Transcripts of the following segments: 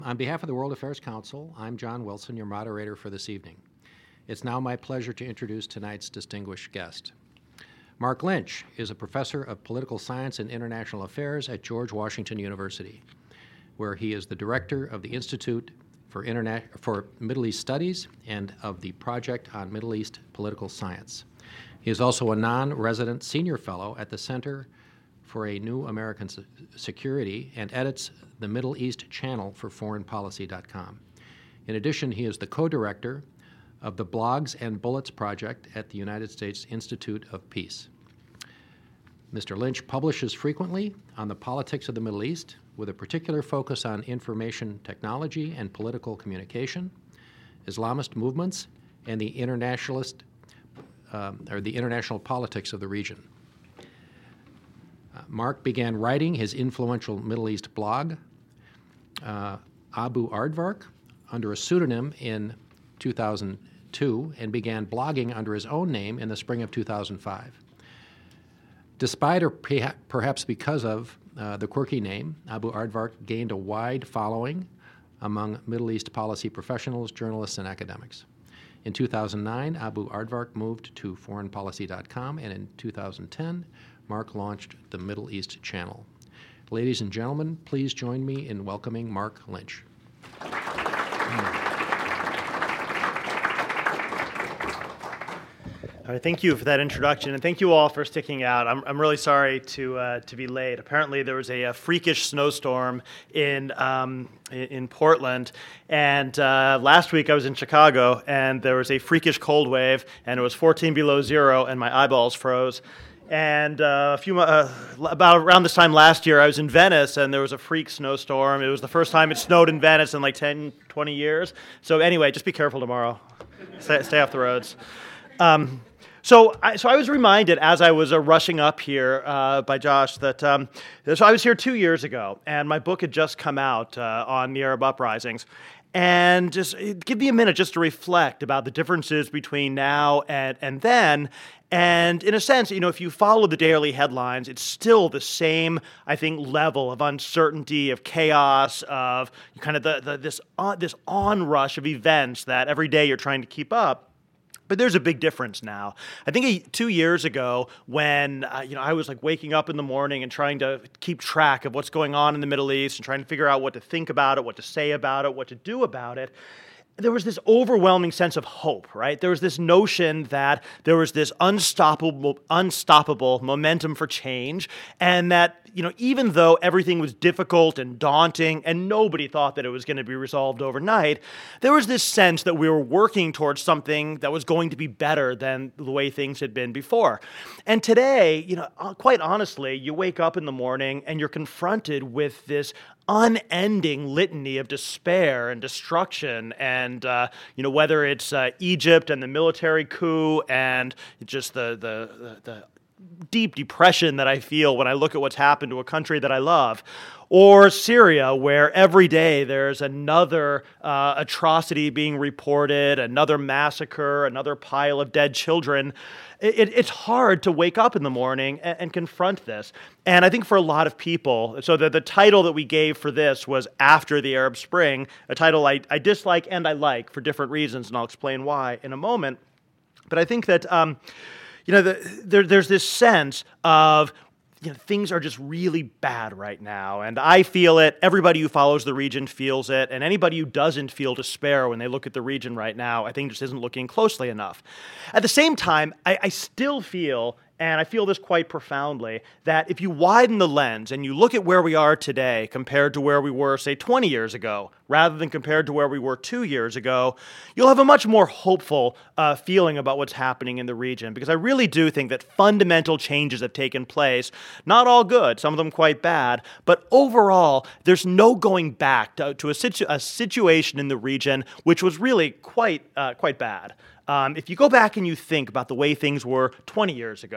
On behalf of the World Affairs Council, I'm John Wilson, your moderator for this evening. It's now my pleasure to introduce tonight's distinguished guest. Mark Lynch is a professor of political science and international affairs at George Washington University, where he is the director of the Institute for Middle East Studies and of the Project on Middle East Political Science. He is also a non-resident senior fellow at the Center for a New American Security and edits the Middle East channel for foreignpolicy.com. In addition, he is the co-director of the Blogs and Bullets project at the United States Institute of Peace. Mr. Lynch publishes frequently on the politics of the Middle East, with a particular focus on information technology and political communication, Islamist movements, and the international politics of the region. Mark began writing his influential Middle East blog, Abu Aardvark, under a pseudonym in 2002 and began blogging under his own name in the spring of 2005. Despite or perhaps because of the quirky name, Abu Aardvark gained a wide following among Middle East policy professionals, journalists, and academics. In 2009, Abu Aardvark moved to foreignpolicy.com, and in 2010, Mark launched the Middle East Channel. Ladies and gentlemen, please join me in welcoming Mark Lynch. All right, thank you for that introduction, and thank you all for sticking out. I'm really sorry to be late. Apparently, there was a freakish snowstorm in Portland, and last week I was in Chicago, and there was a freakish cold wave, and it was 14 below zero, and my eyeballs froze. And about around this time last year, I was in Venice, and there was a freak snowstorm. It was the first time it snowed in Venice in like 10, 20 years. So anyway, just be careful tomorrow. Stay off the roads. So I was reminded as I was rushing up here by Josh that so I was here 2 years ago, and my book had just come out on the Arab uprisings. And just give me a minute just to reflect about the differences between now and then. And in a sense, if you follow the daily headlines, it's still the same, I think, level of uncertainty, of chaos, of kind of this onrush of events that every day you're trying to keep up. But there's a big difference now. I think 2 years ago, when I was like waking up in the morning and trying to keep track of what's going on in the Middle East and trying to figure out what to think about it, what to say about it, what to do about it, there was this overwhelming sense of hope, right? There was this notion that there was this unstoppable momentum for change, and that even though everything was difficult and daunting, and nobody thought that it was going to be resolved overnight, there was this sense that we were working towards something that was going to be better than the way things had been before. And today, quite honestly, you wake up in the morning and you're confronted with this unending litany of despair and destruction, and whether it's Egypt and the military coup and just the deep depression that I feel when I look at what's happened to a country that I love, or Syria, where every day there's another atrocity being reported, another massacre, another pile of dead children. It's hard to wake up in the morning and confront this. And I think for a lot of people, so the title that we gave for this was After the Arab Spring, a title I dislike and I like for different reasons, and I'll explain why in a moment. But I think that there's this sense of things are just really bad right now, and I feel it. Everybody who follows the region feels it, and anybody who doesn't feel despair when they look at the region right now, I think just isn't looking closely enough. At the same time, I still feel, and I feel this quite profoundly, that if you widen the lens and you look at where we are today compared to where we were, say, 20 years ago, rather than compared to where we were 2 years ago, you'll have a much more hopeful feeling about what's happening in the region. Because I really do think that fundamental changes have taken place, not all good, some of them quite bad, but overall, there's no going back to a situation in the region which was really quite bad. If you go back and you think about the way things were 20 years ago,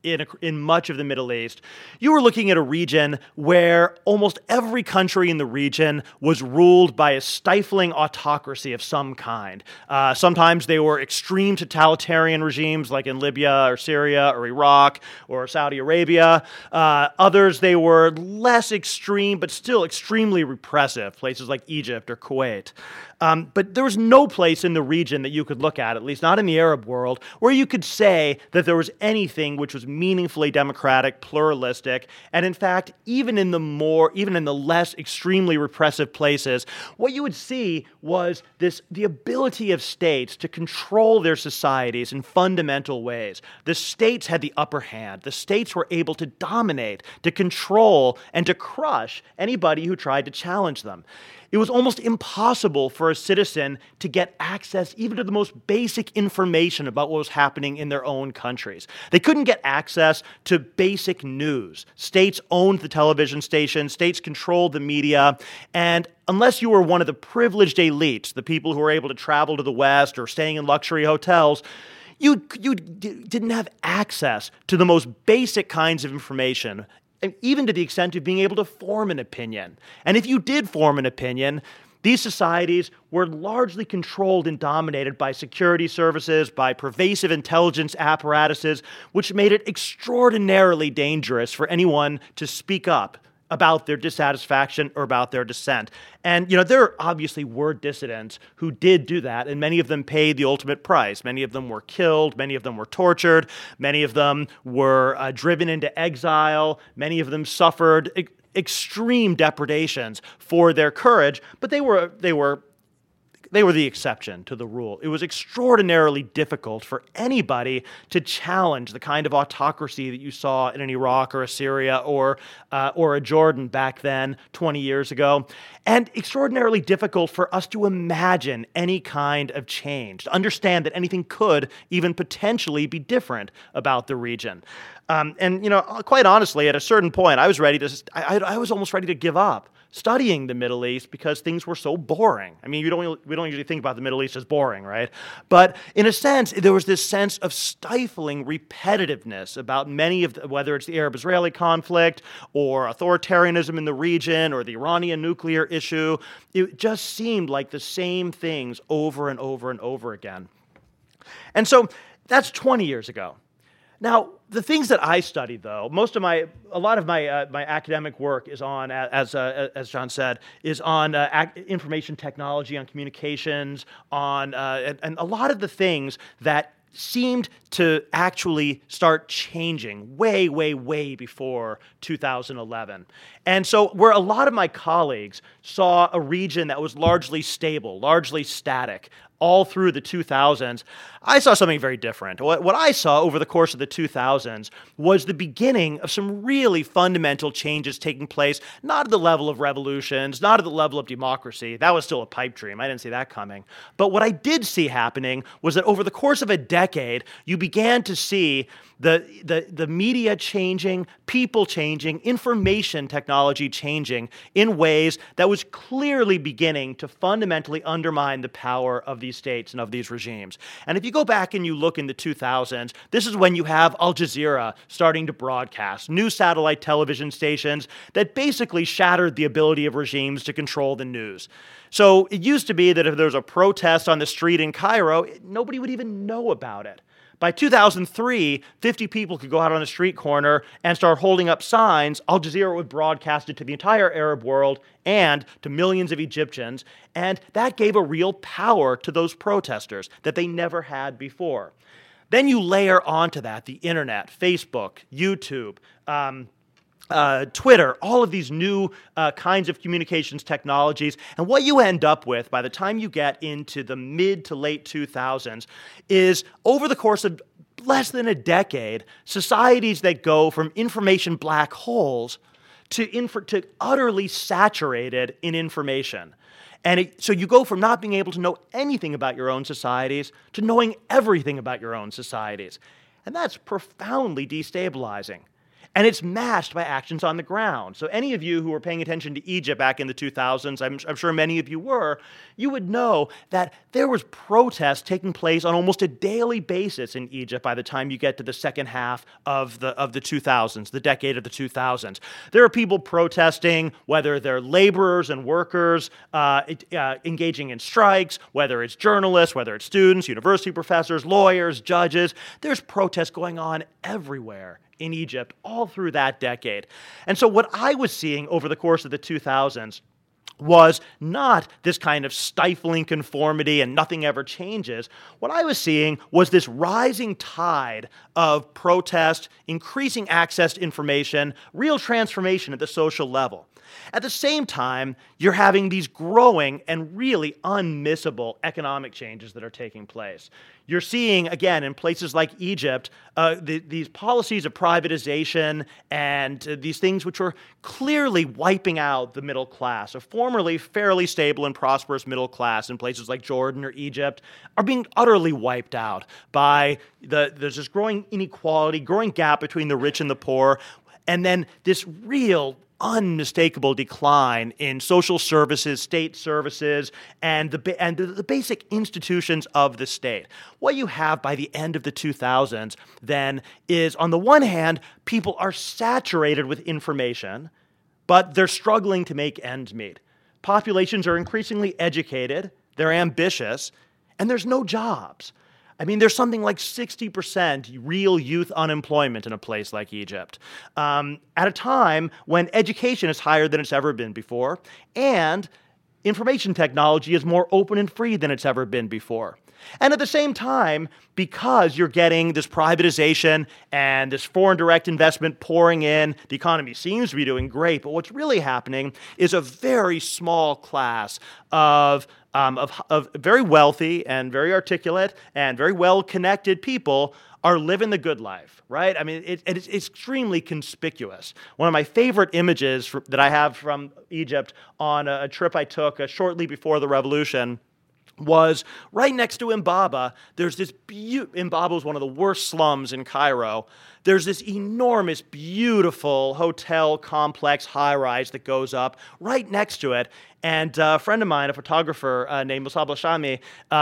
in much of the Middle East, you were looking at a region where almost every country in the region was ruled by a stifling autocracy of some kind. Sometimes they were extreme totalitarian regimes like in Libya or Syria or Iraq or Saudi Arabia. Others, they were less extreme but still extremely repressive, places like Egypt or Kuwait. But there was no place in the region that you could look at least not in the Arab world, where you could say that there was anything which was meaningfully democratic, pluralistic, and in fact, even in the less extremely repressive places, what you would see was the ability of states to control their societies in fundamental ways. The states had the upper hand. The states were able to dominate, to control, and to crush anybody who tried to challenge them. It was almost impossible for a citizen to get access even to the most basic information about what was happening in their own countries. They couldn't get access to basic news. States owned the television stations, states controlled the media, and unless you were one of the privileged elites, the people who were able to travel to the West or staying in luxury hotels, you didn't have access to the most basic kinds of information, and even to the extent of being able to form an opinion. And if you did form an opinion, these societies were largely controlled and dominated by security services, by pervasive intelligence apparatuses, which made it extraordinarily dangerous for anyone to speak up about their dissatisfaction or about their dissent. And, there obviously were dissidents who did do that, and many of them paid the ultimate price. Many of them were killed, many of them were tortured, many of them were driven into exile, many of them suffered extreme depredations for their courage, but they were the exception to the rule. It was extraordinarily difficult for anybody to challenge the kind of autocracy that you saw in an Iraq or a Syria or a Jordan back then, 20 years ago, and extraordinarily difficult for us to imagine any kind of change, to understand that anything could even potentially be different about the region. Quite honestly, at a certain point, I was almost ready to give up studying the Middle East because things were so boring. I mean, we don't usually think about the Middle East as boring, right? But in a sense, there was this sense of stifling repetitiveness about many of whether it's the Arab-Israeli conflict or authoritarianism in the region or the Iranian nuclear issue. It just seemed like the same things over and over and over again. And so that's 20 years ago. Now, the things that I studied, though, a lot of my academic work is on, as John said, is on information technology, on communications, and a lot of the things that seemed to actually start changing way, way, way before 2011. And so where a lot of my colleagues saw a region that was largely stable, largely static, all through the 2000s, I saw something very different. What I saw over the course of the 2000s was the beginning of some really fundamental changes taking place, not at the level of revolutions, not at the level of democracy. That was still a pipe dream. I didn't see that coming. But what I did see happening was that over the course of a decade, you began to see the media changing, people changing, information technology changing in ways that was clearly beginning to fundamentally undermine the power of these states and of these regimes. And if you go back and you look in the 2000s, this is when you have Al Jazeera starting to broadcast, new satellite television stations that basically shattered the ability of regimes to control the news. So it used to be that if there was a protest on the street in Cairo, nobody would even know about it. By 2003, 50 people could go out on a street corner and start holding up signs. Al Jazeera would broadcast it to the entire Arab world and to millions of Egyptians, and that gave a real power to those protesters that they never had before. Then you layer onto that the internet, Facebook, YouTube, Twitter, all of these new kinds of communications technologies. And what you end up with by the time you get into the mid to late 2000s is, over the course of less than a decade, societies that go from information black holes to utterly saturated in information. And so you go from not being able to know anything about your own societies to knowing everything about your own societies. And that's profoundly destabilizing. And it's matched by actions on the ground. So any of you who were paying attention to Egypt back in the 2000s, I'm sure many of you were, you would know that there was protests taking place on almost a daily basis in Egypt by the time you get to the second half of the 2000s, the decade of the 2000s. There are people protesting, whether they're laborers and workers engaging in strikes, whether it's journalists, whether it's students, university professors, lawyers, judges. There's protests going on everywhere in Egypt all through that decade. And so what I was seeing over the course of the 2000s was not this kind of stifling conformity and nothing ever changes. What I was seeing was this rising tide of protest, increasing access to information, real transformation at the social level. At the same time, you're having these growing and really unmissable economic changes that are taking place. You're seeing, again, in places like Egypt, these policies of privatization and these things which were clearly wiping out the middle class, a formerly fairly stable and prosperous middle class in places like Jordan or Egypt, are being utterly wiped out by there's this growing inequality, growing gap between the rich and the poor, and then this real unmistakable decline in social services, state services, and the basic institutions of the state. What you have by the end of the 2000s then is, on the one hand, people are saturated with information, but they're struggling to make ends meet. Populations are increasingly educated, they're ambitious, and there's no jobs. I mean, there's something like 60% real youth unemployment in a place like Egypt, at a time when education is higher than it's ever been before, and information technology is more open and free than it's ever been before. And at the same time, because you're getting this privatization and this foreign direct investment pouring in, the economy seems to be doing great, but what's really happening is a very small class of very wealthy and very articulate and very well-connected people are living the good life, right? I mean, it's extremely conspicuous. One of my favorite images that I have from Egypt on a trip I took shortly before the revolution was right next to Mbaba. There's this Mbaba was one of the worst slums in Cairo. There's this enormous, beautiful hotel complex high-rise that goes up right next to it. And a friend of mine, a photographer named Musab Al-Shami,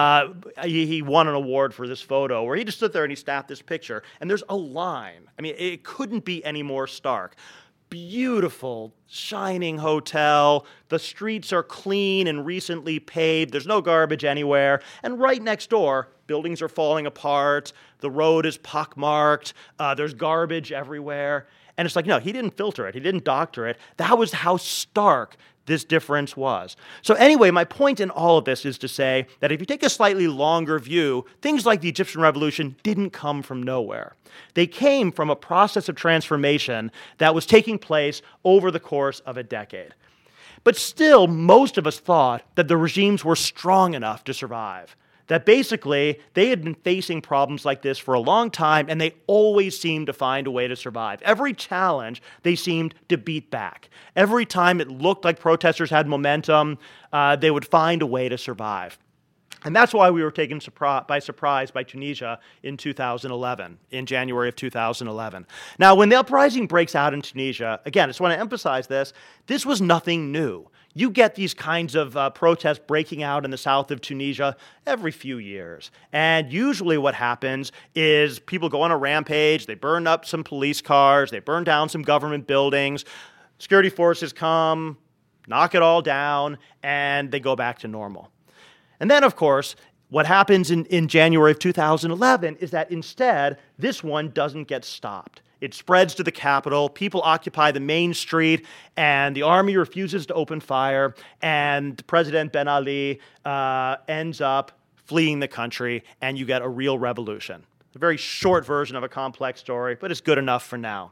he won an award for this photo where he just stood there and he snapped this picture. And there's a line. I mean, it couldn't be any more stark. Beautiful, shining hotel. The streets are clean and recently paved. There's no garbage anywhere. And right next door, buildings are falling apart. The road is pockmarked. There's garbage everywhere. And it's like, no, he didn't filter it. He didn't doctor it. That was how stark this difference was. So anyway, my point in all of this is to say that if you take a slightly longer view, things like the Egyptian Revolution didn't come from nowhere. They came from a process of transformation that was taking place over the course of a decade. But still, most of us thought that the regimes were strong enough to survive. That basically, they had been facing problems like this for a long time, and they always seemed to find a way to survive. Every challenge, they seemed to beat back. Every time it looked like protesters had momentum, they would find a way to survive. And that's why we were taken by surprise by Tunisia in 2011, in January of 2011. Now, when the uprising breaks out in Tunisia, again, I just want to emphasize this was nothing new. You get these kinds of protests breaking out in the south of Tunisia every few years. And usually what happens is people go on a rampage, they burn up some police cars, they burn down some government buildings, security forces come, knock it all down, and they go back to normal. And then, of course, what happens in January of 2011 is that instead, this one doesn't get stopped. It spreads to the capital, people occupy the main street, and the army refuses to open fire, and President Ben Ali ends up fleeing the country, and you get a real revolution. It's a very short version of a complex story, but it's good enough for now.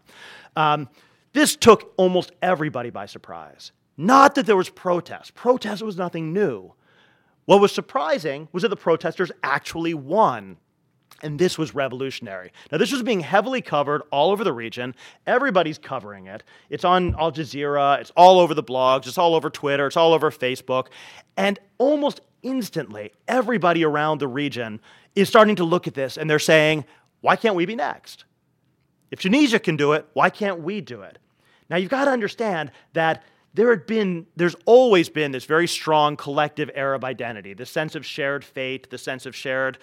This took almost everybody by surprise. Not that there was protest. Protest was nothing new. What was surprising was that the protesters actually won. And this was revolutionary. Now, this was being heavily covered all over the region. Everybody's covering it. It's on Al Jazeera. It's all over the blogs. It's all over Twitter. It's all over Facebook. And almost instantly, everybody around the region is starting to look at this, and they're saying, why can't we be next? If Tunisia can do it, why can't we do it? Now, you've got to understand that there's always been this very strong collective Arab identity, this sense of shared fate, the sense of shared,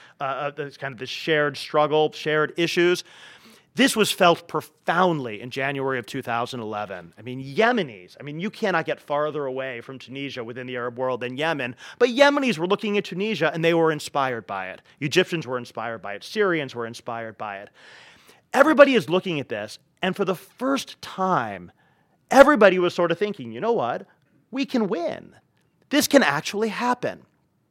this shared struggle, shared issues. This was felt profoundly in January of 2011. Yemenis, you cannot get farther away from Tunisia within the Arab world than Yemen, but Yemenis were looking at Tunisia and they were inspired by it. Egyptians were inspired by it. Syrians were inspired by it. Everybody is looking at this, and for the first time, everybody was sort of thinking, you know what? We can win. This can actually happen.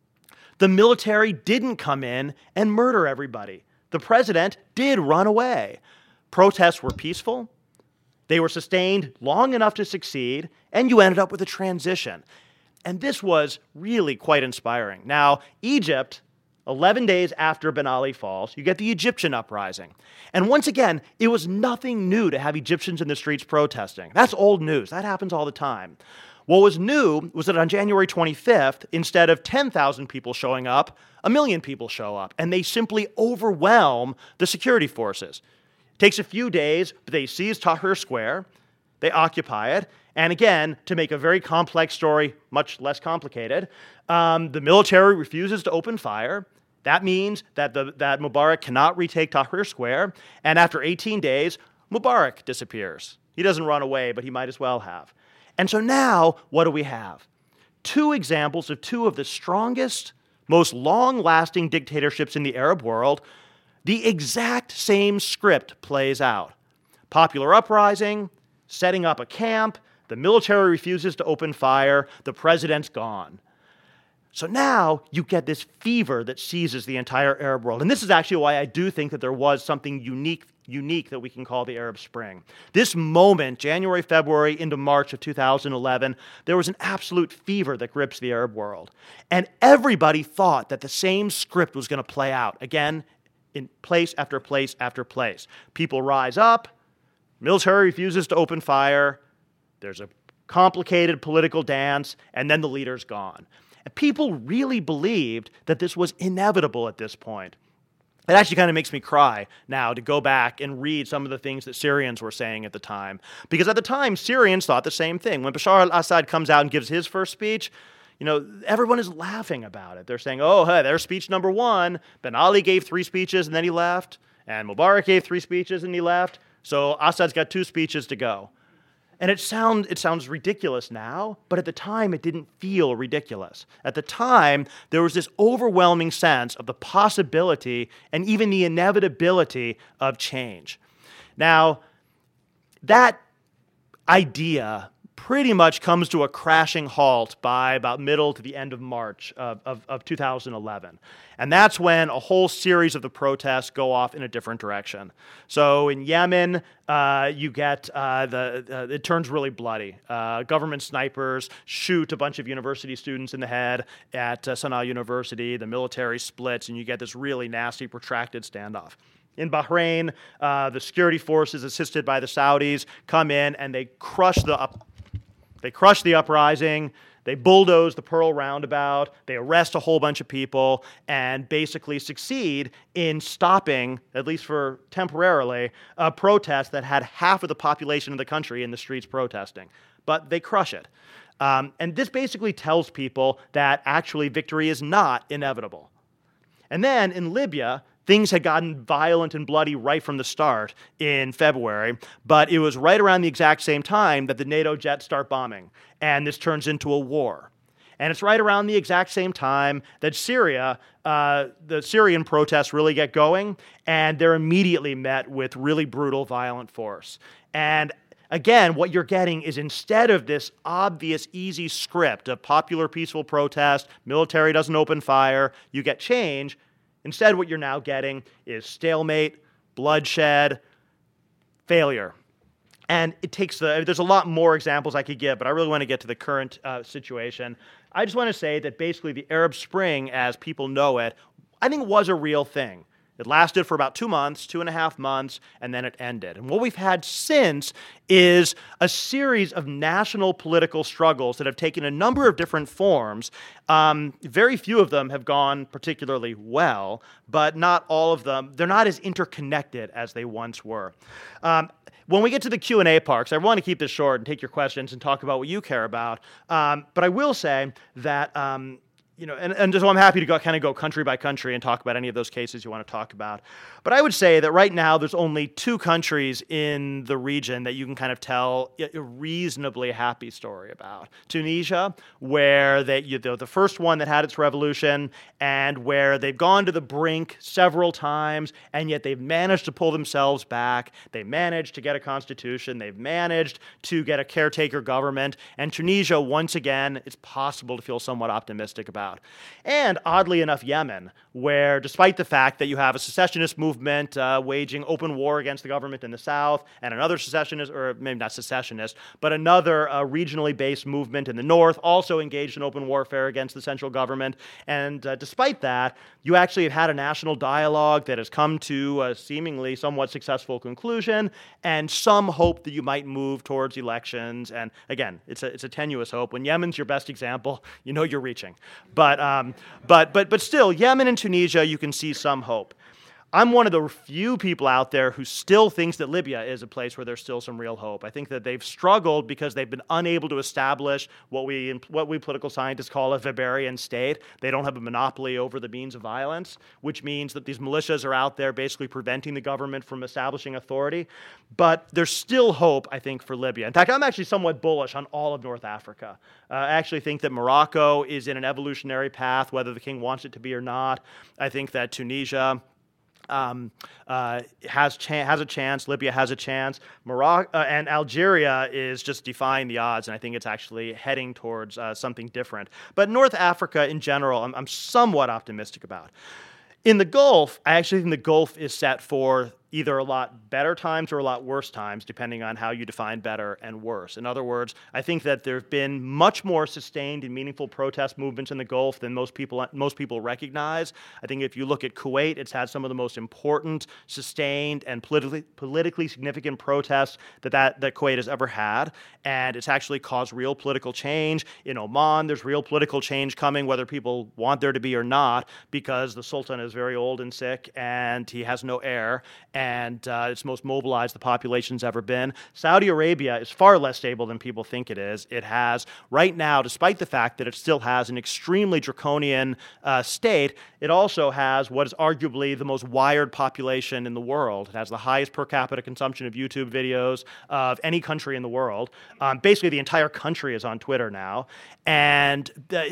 The military didn't come in and murder everybody. The president did run away. Protests were peaceful. They were sustained long enough to succeed, and you ended up with a transition. And this was really quite inspiring. Now, Egypt, 11 days after Ben Ali falls, you get the Egyptian uprising. And once again, it was nothing new to have Egyptians in the streets protesting. That's old news. That happens all the time. What was new was that on January 25th, instead of 10,000 people showing up, 1 million people show up, and they simply overwhelm the security forces. It takes a few days, but they seize Tahrir Square, they occupy it, and again, to make a very complex story much less complicated, the military refuses to open fire. That means that Mubarak cannot retake Tahrir Square, and after 18 days, Mubarak disappears. He doesn't run away, but he might as well have. And so now, what do we have? Two examples of two of the strongest, most long-lasting dictatorships in the Arab world. The exact same script plays out. Popular uprising, setting up a camp, the military refuses to open fire, the president's gone. So now you get this fever that seizes the entire Arab world. And this is actually why I do think that there was something unique that we can call the Arab Spring. This moment, January, February, into March of 2011, there was an absolute fever that grips the Arab world. And everybody thought that the same script was going to play out, again, in place after place after place. People rise up, military refuses to open fire, there's a complicated political dance, and then the leader's gone. And people really believed that this was inevitable at this point. It actually kind of makes me cry now to go back and read some of the things that Syrians were saying at the time. Because at the time, Syrians thought the same thing. When Bashar al-Assad comes out and gives his first speech, everyone is laughing about it. They're saying, oh, hey, there's speech number one. Ben Ali gave 3 speeches and then he left. And Mubarak gave 3 speeches and he left. So Assad's got 2 speeches to go. And it sounds ridiculous now, but at the time it didn't feel ridiculous. At the time, there was this overwhelming sense of the possibility and even the inevitability of change. Now, that idea pretty much comes to a crashing halt by about middle to the end of March of 2011. And that's when a whole series of the protests go off in a different direction. So in Yemen, you get it turns really bloody. Government snipers shoot a bunch of university students in the head at Sana'a University. The military splits, and you get this really nasty, protracted standoff. In Bahrain, the security forces, assisted by the Saudis, come in and they crush the uprising. They bulldoze the Pearl Roundabout. They arrest a whole bunch of people and basically succeed in stopping, at least for temporarily, a protest that had half of the population of the country in the streets protesting. But they crush it. And this basically tells people that actually victory is not inevitable. And then in Libya, things had gotten violent and bloody right from the start in February, but it was right around the exact same time that the NATO jets start bombing, and this turns into a war. And it's right around the exact same time that Syria, the Syrian protests really get going, and they're immediately met with really brutal, violent force. And again, what you're getting is, instead of this obvious, easy script of popular, peaceful protest, military doesn't open fire, you get change. Instead, what you're now getting is stalemate, bloodshed, failure. And it takes there's a lot more examples I could give, but I really want to get to the current situation. I just want to say that basically the Arab Spring, as people know it, I think was a real thing. It lasted for about 2 months, 2.5 months, and then it ended. And what we've had since is a series of national political struggles that have taken a number of different forms. Very few of them have gone particularly well, but not all of them. They're not as interconnected as they once were. When we get to the Q&A part, I want to keep this short and take your questions and talk about what you care about. But I will say that and so I'm happy to kind of go country by country and talk about any of those cases you want to talk about. But I would say that right now there's only 2 countries in the region that you can kind of tell a reasonably happy story about. Tunisia, where the first one that had its revolution, and where they've gone to the brink several times, and yet they've managed to pull themselves back. They managed to get a constitution. They've managed to get a caretaker government. And Tunisia, once again, it's possible to feel somewhat optimistic about. And oddly enough, Yemen, where despite the fact that you have a secessionist movement waging open war against the government in the south, and another secessionist, or maybe not secessionist, but another regionally based movement in the north also engaged in open warfare against the central government. And despite that, you actually have had a national dialogue that has come to a seemingly somewhat successful conclusion, and some hope that you might move towards elections. And again, it's a tenuous hope. When Yemen's your best example, you know you're reaching. But still, Yemen and Tunisia, you can see some hope. I'm one of the few people out there who still thinks that Libya is a place where there's still some real hope. I think that they've struggled because they've been unable to establish what we political scientists call a Weberian state. They don't have a monopoly over the means of violence, which means that these militias are out there basically preventing the government from establishing authority. But there's still hope, I think, for Libya. In fact, I'm actually somewhat bullish on all of North Africa. I actually think that Morocco is in an evolutionary path, whether the king wants it to be or not. I think that Tunisia has a chance. Libya has a chance. Morocco and Algeria is just defying the odds, and I think it's actually heading towards something different. But North Africa in general, I'm somewhat optimistic about. In the Gulf, I actually think the Gulf is set for either a lot better times or a lot worse times, depending on how you define better and worse. In other words, I think that there have been much more sustained and meaningful protest movements in the Gulf than most people recognize. I think if you look at Kuwait, it's had some of the most important, sustained, and politically significant protests that Kuwait has ever had, and it's actually caused real political change. In Oman, there's real political change coming, whether people want there to be or not, because the Sultan is very old and sick, and he has no heir, and it's the most mobilized the population's ever been. Saudi Arabia is far less stable than people think it is. It has, right now, despite the fact that it still has an extremely draconian state, it also has what is arguably the most wired population in the world. It has the highest per capita consumption of YouTube videos of any country in the world. Basically, the entire country is on Twitter now. And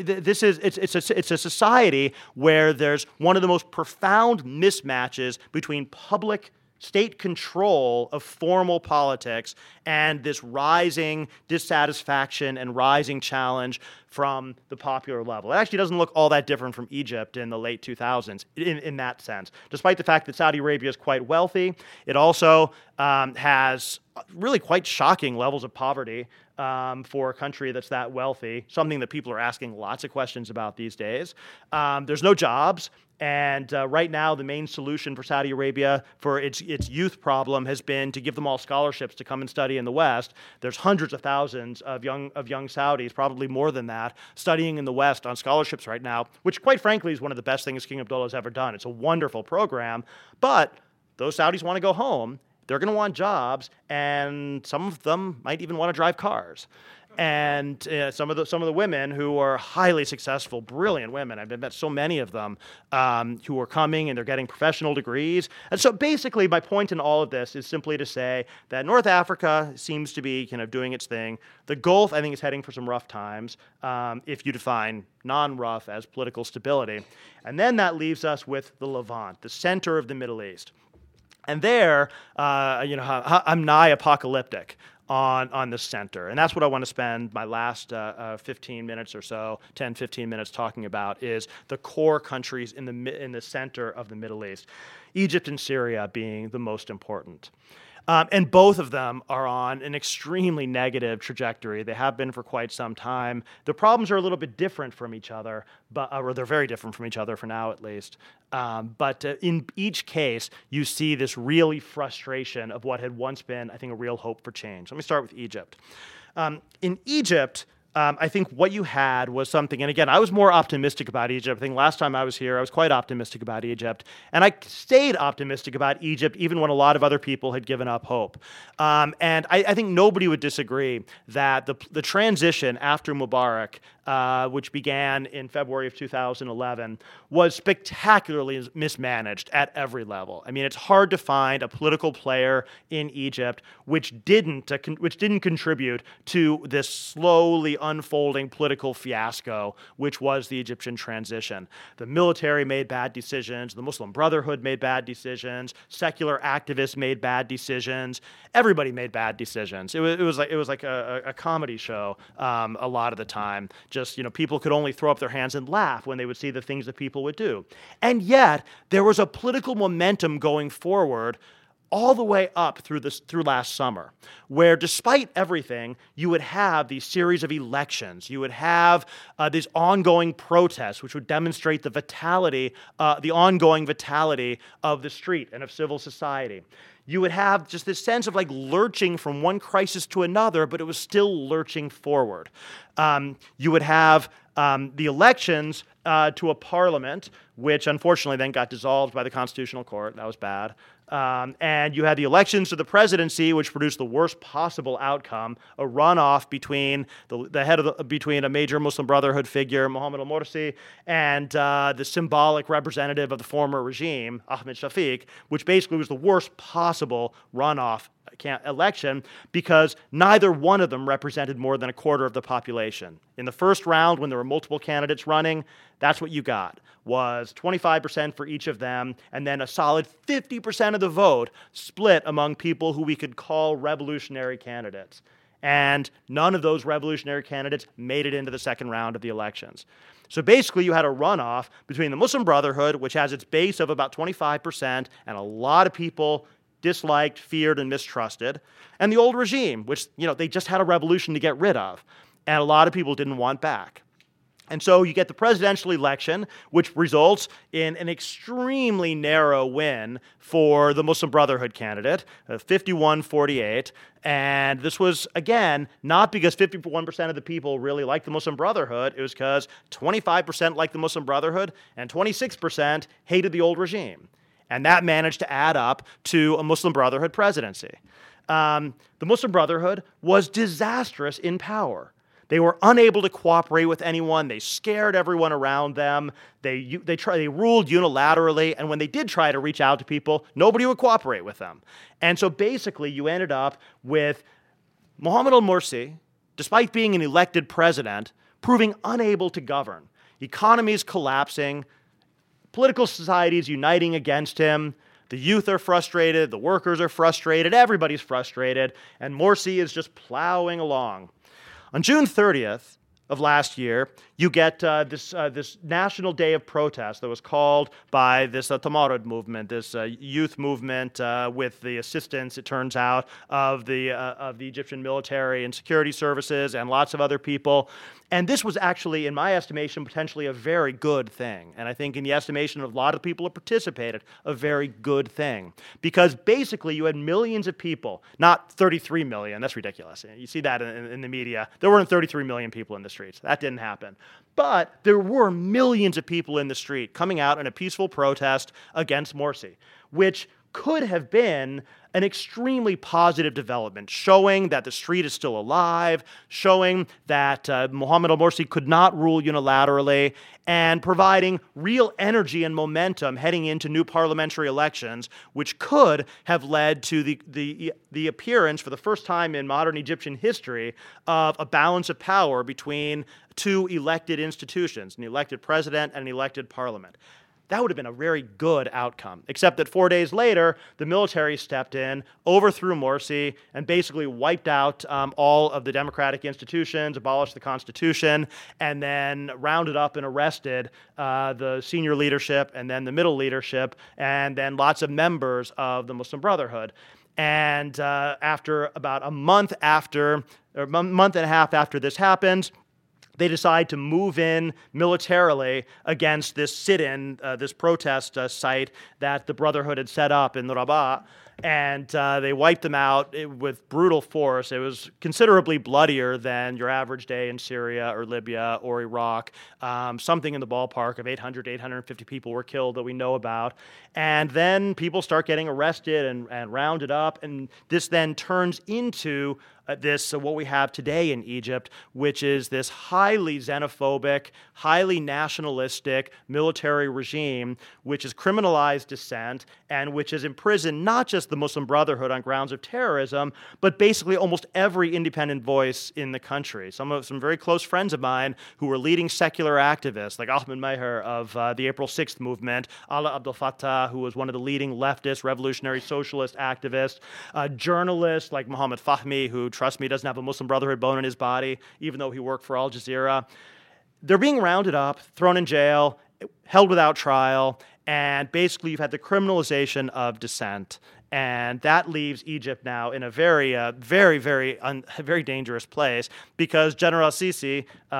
it's a society where there's one of the most profound mismatches between public state control of formal politics and this rising dissatisfaction and rising challenge from the popular level. It actually doesn't look all that different from Egypt in the late 2000s in that sense. Despite the fact that Saudi Arabia is quite wealthy, it also has really quite shocking levels of poverty for a country that's that wealthy, something that people are asking lots of questions about these days. There's no jobs. And right now, the main solution for Saudi Arabia for its youth problem has been to give them all scholarships to come and study in the West. There's hundreds of thousands of young Saudis, probably more than that, studying in the West on scholarships right now, which quite frankly is one of the best things King Abdullah has ever done. It's a wonderful program, but those Saudis want to go home. They're going to want jobs, and some of them might even want to drive cars. And some of the women who are highly successful, brilliant women, I've met so many of them, who are coming and they're getting professional degrees. And so basically my point in all of this is simply to say that North Africa seems to be kind of doing its thing. The Gulf, I think, is heading for some rough times, if you define non-rough as political stability. And then that leaves us with the Levant, the center of the Middle East. And there, I'm nigh apocalyptic on the center. And that's what I want to spend my last 15 minutes or so, 10, 15 minutes talking about, is the core countries in the center of the Middle East, Egypt and Syria being the most important. And both of them are on an extremely negative trajectory. They have been for quite some time. The problems are a little bit different from each other, or they're very different from each other for now at least. But in each case, you see this really frustration of what had once been, I think, a real hope for change. Let me start with Egypt. In Egypt, I think what you had was something, and again, I was more optimistic about Egypt. I think last time I was here, I was quite optimistic about Egypt. And I stayed optimistic about Egypt even when a lot of other people had given up hope. And I think nobody would disagree that the transition after Mubarak, which began in February of 2011, was spectacularly mismanaged at every level. I mean, it's hard to find a political player in Egypt which didn't contribute to this slowly unfolding political fiasco, which was the Egyptian transition. The military made bad decisions. The Muslim Brotherhood made bad decisions. Secular activists made bad decisions. Everybody made bad decisions. It was like a comedy show a lot of the time. Just, people could only throw up their hands and laugh when they would see the things that people would do. And yet, there was a political momentum going forward all the way up through last summer, where despite everything, you would have these series of elections. You would have these ongoing protests, which would demonstrate the ongoing vitality of the street and of civil society. You would have just this sense of like lurching from one crisis to another, but it was still lurching forward. You would have the elections to a parliament, which unfortunately then got dissolved by the Constitutional Court. That was bad. And you had the elections to the presidency, which produced the worst possible outcome: a runoff between between a major Muslim Brotherhood figure, Mohammed al-Morsi, and the symbolic representative of the former regime, Ahmed Shafiq, which basically was the worst possible runoff election because neither one of them represented more than a quarter of the population. In the first round, when there were multiple candidates running, that's what you got, was 25% for each of them, and then a solid 50% of the vote split among people who we could call revolutionary candidates. And none of those revolutionary candidates made it into the second round of the elections. So basically, you had a runoff between the Muslim Brotherhood, which has its base of about 25%, and a lot of people disliked, feared, and mistrusted, and the old regime, which, they just had a revolution to get rid of, and a lot of people didn't want back. And so you get the presidential election, which results in an extremely narrow win for the Muslim Brotherhood candidate, 51-48. And this was, again, not because 51% of the people really liked the Muslim Brotherhood. It was because 25% liked the Muslim Brotherhood and 26% hated the old regime. And that managed to add up to a Muslim Brotherhood presidency. The Muslim Brotherhood was disastrous in power. They were unable to cooperate with anyone. They scared everyone around them. They ruled unilaterally, and when they did try to reach out to people, nobody would cooperate with them. And so basically, you ended up with Mohammed al-Morsi, despite being an elected president, proving unable to govern. Economies collapsing, political societies uniting against him. The youth are frustrated, the workers are frustrated, everybody's frustrated, and Morsi is just plowing along. On June 30th of last year, you get this national day of protest that was called by this Tamarud movement, this youth movement with the assistance, it turns out, of the Egyptian military and security services and lots of other people. And this was actually, in my estimation, potentially a very good thing. And I think in the estimation of a lot of people who participated, a very good thing. Because basically you had millions of people, not 33 million, that's ridiculous. You see that in the media. There weren't 33 million people in the streets. That didn't happen. But there were millions of people in the street coming out in a peaceful protest against Morsi, which could have been an extremely positive development, showing that the street is still alive, showing that Mohammed al-Morsi could not rule unilaterally, and providing real energy and momentum heading into new parliamentary elections, which could have led to the appearance, for the first time in modern Egyptian history, of a balance of power between two elected institutions, an elected president and an elected parliament. That would have been a very good outcome, except that 4 days later, the military stepped in, overthrew Morsi, and basically wiped out all of the democratic institutions, abolished the Constitution, and then rounded up and arrested the senior leadership and then the middle leadership, and then lots of members of the Muslim Brotherhood. And after about a month and a half after this happens, they decide to move in militarily against this sit-in, this protest site that the Brotherhood had set up in Rabat. And they wiped them out with brutal force. It was considerably bloodier than your average day in Syria or Libya or Iraq. Something in the ballpark of 800, 850 people were killed that we know about. And then people start getting arrested and rounded up. And this then turns into what we have today in Egypt, which is this highly xenophobic, highly nationalistic military regime, which has criminalized dissent and which has imprisoned not just the Muslim Brotherhood on grounds of terrorism, but basically almost every independent voice in the country. Some very close friends of mine who were leading secular activists, like Ahmed Meher of the April 6th movement, Alaa Abdel Fattah, who was one of the leading leftist, revolutionary socialist activists, journalists like Mohammed Fahmy, who, trust me, doesn't have a Muslim Brotherhood bone in his body, even though he worked for Al Jazeera. They're being rounded up, thrown in jail, held without trial, and basically you've had the criminalization of dissent. And that leaves Egypt now in a very dangerous place because General Sisi,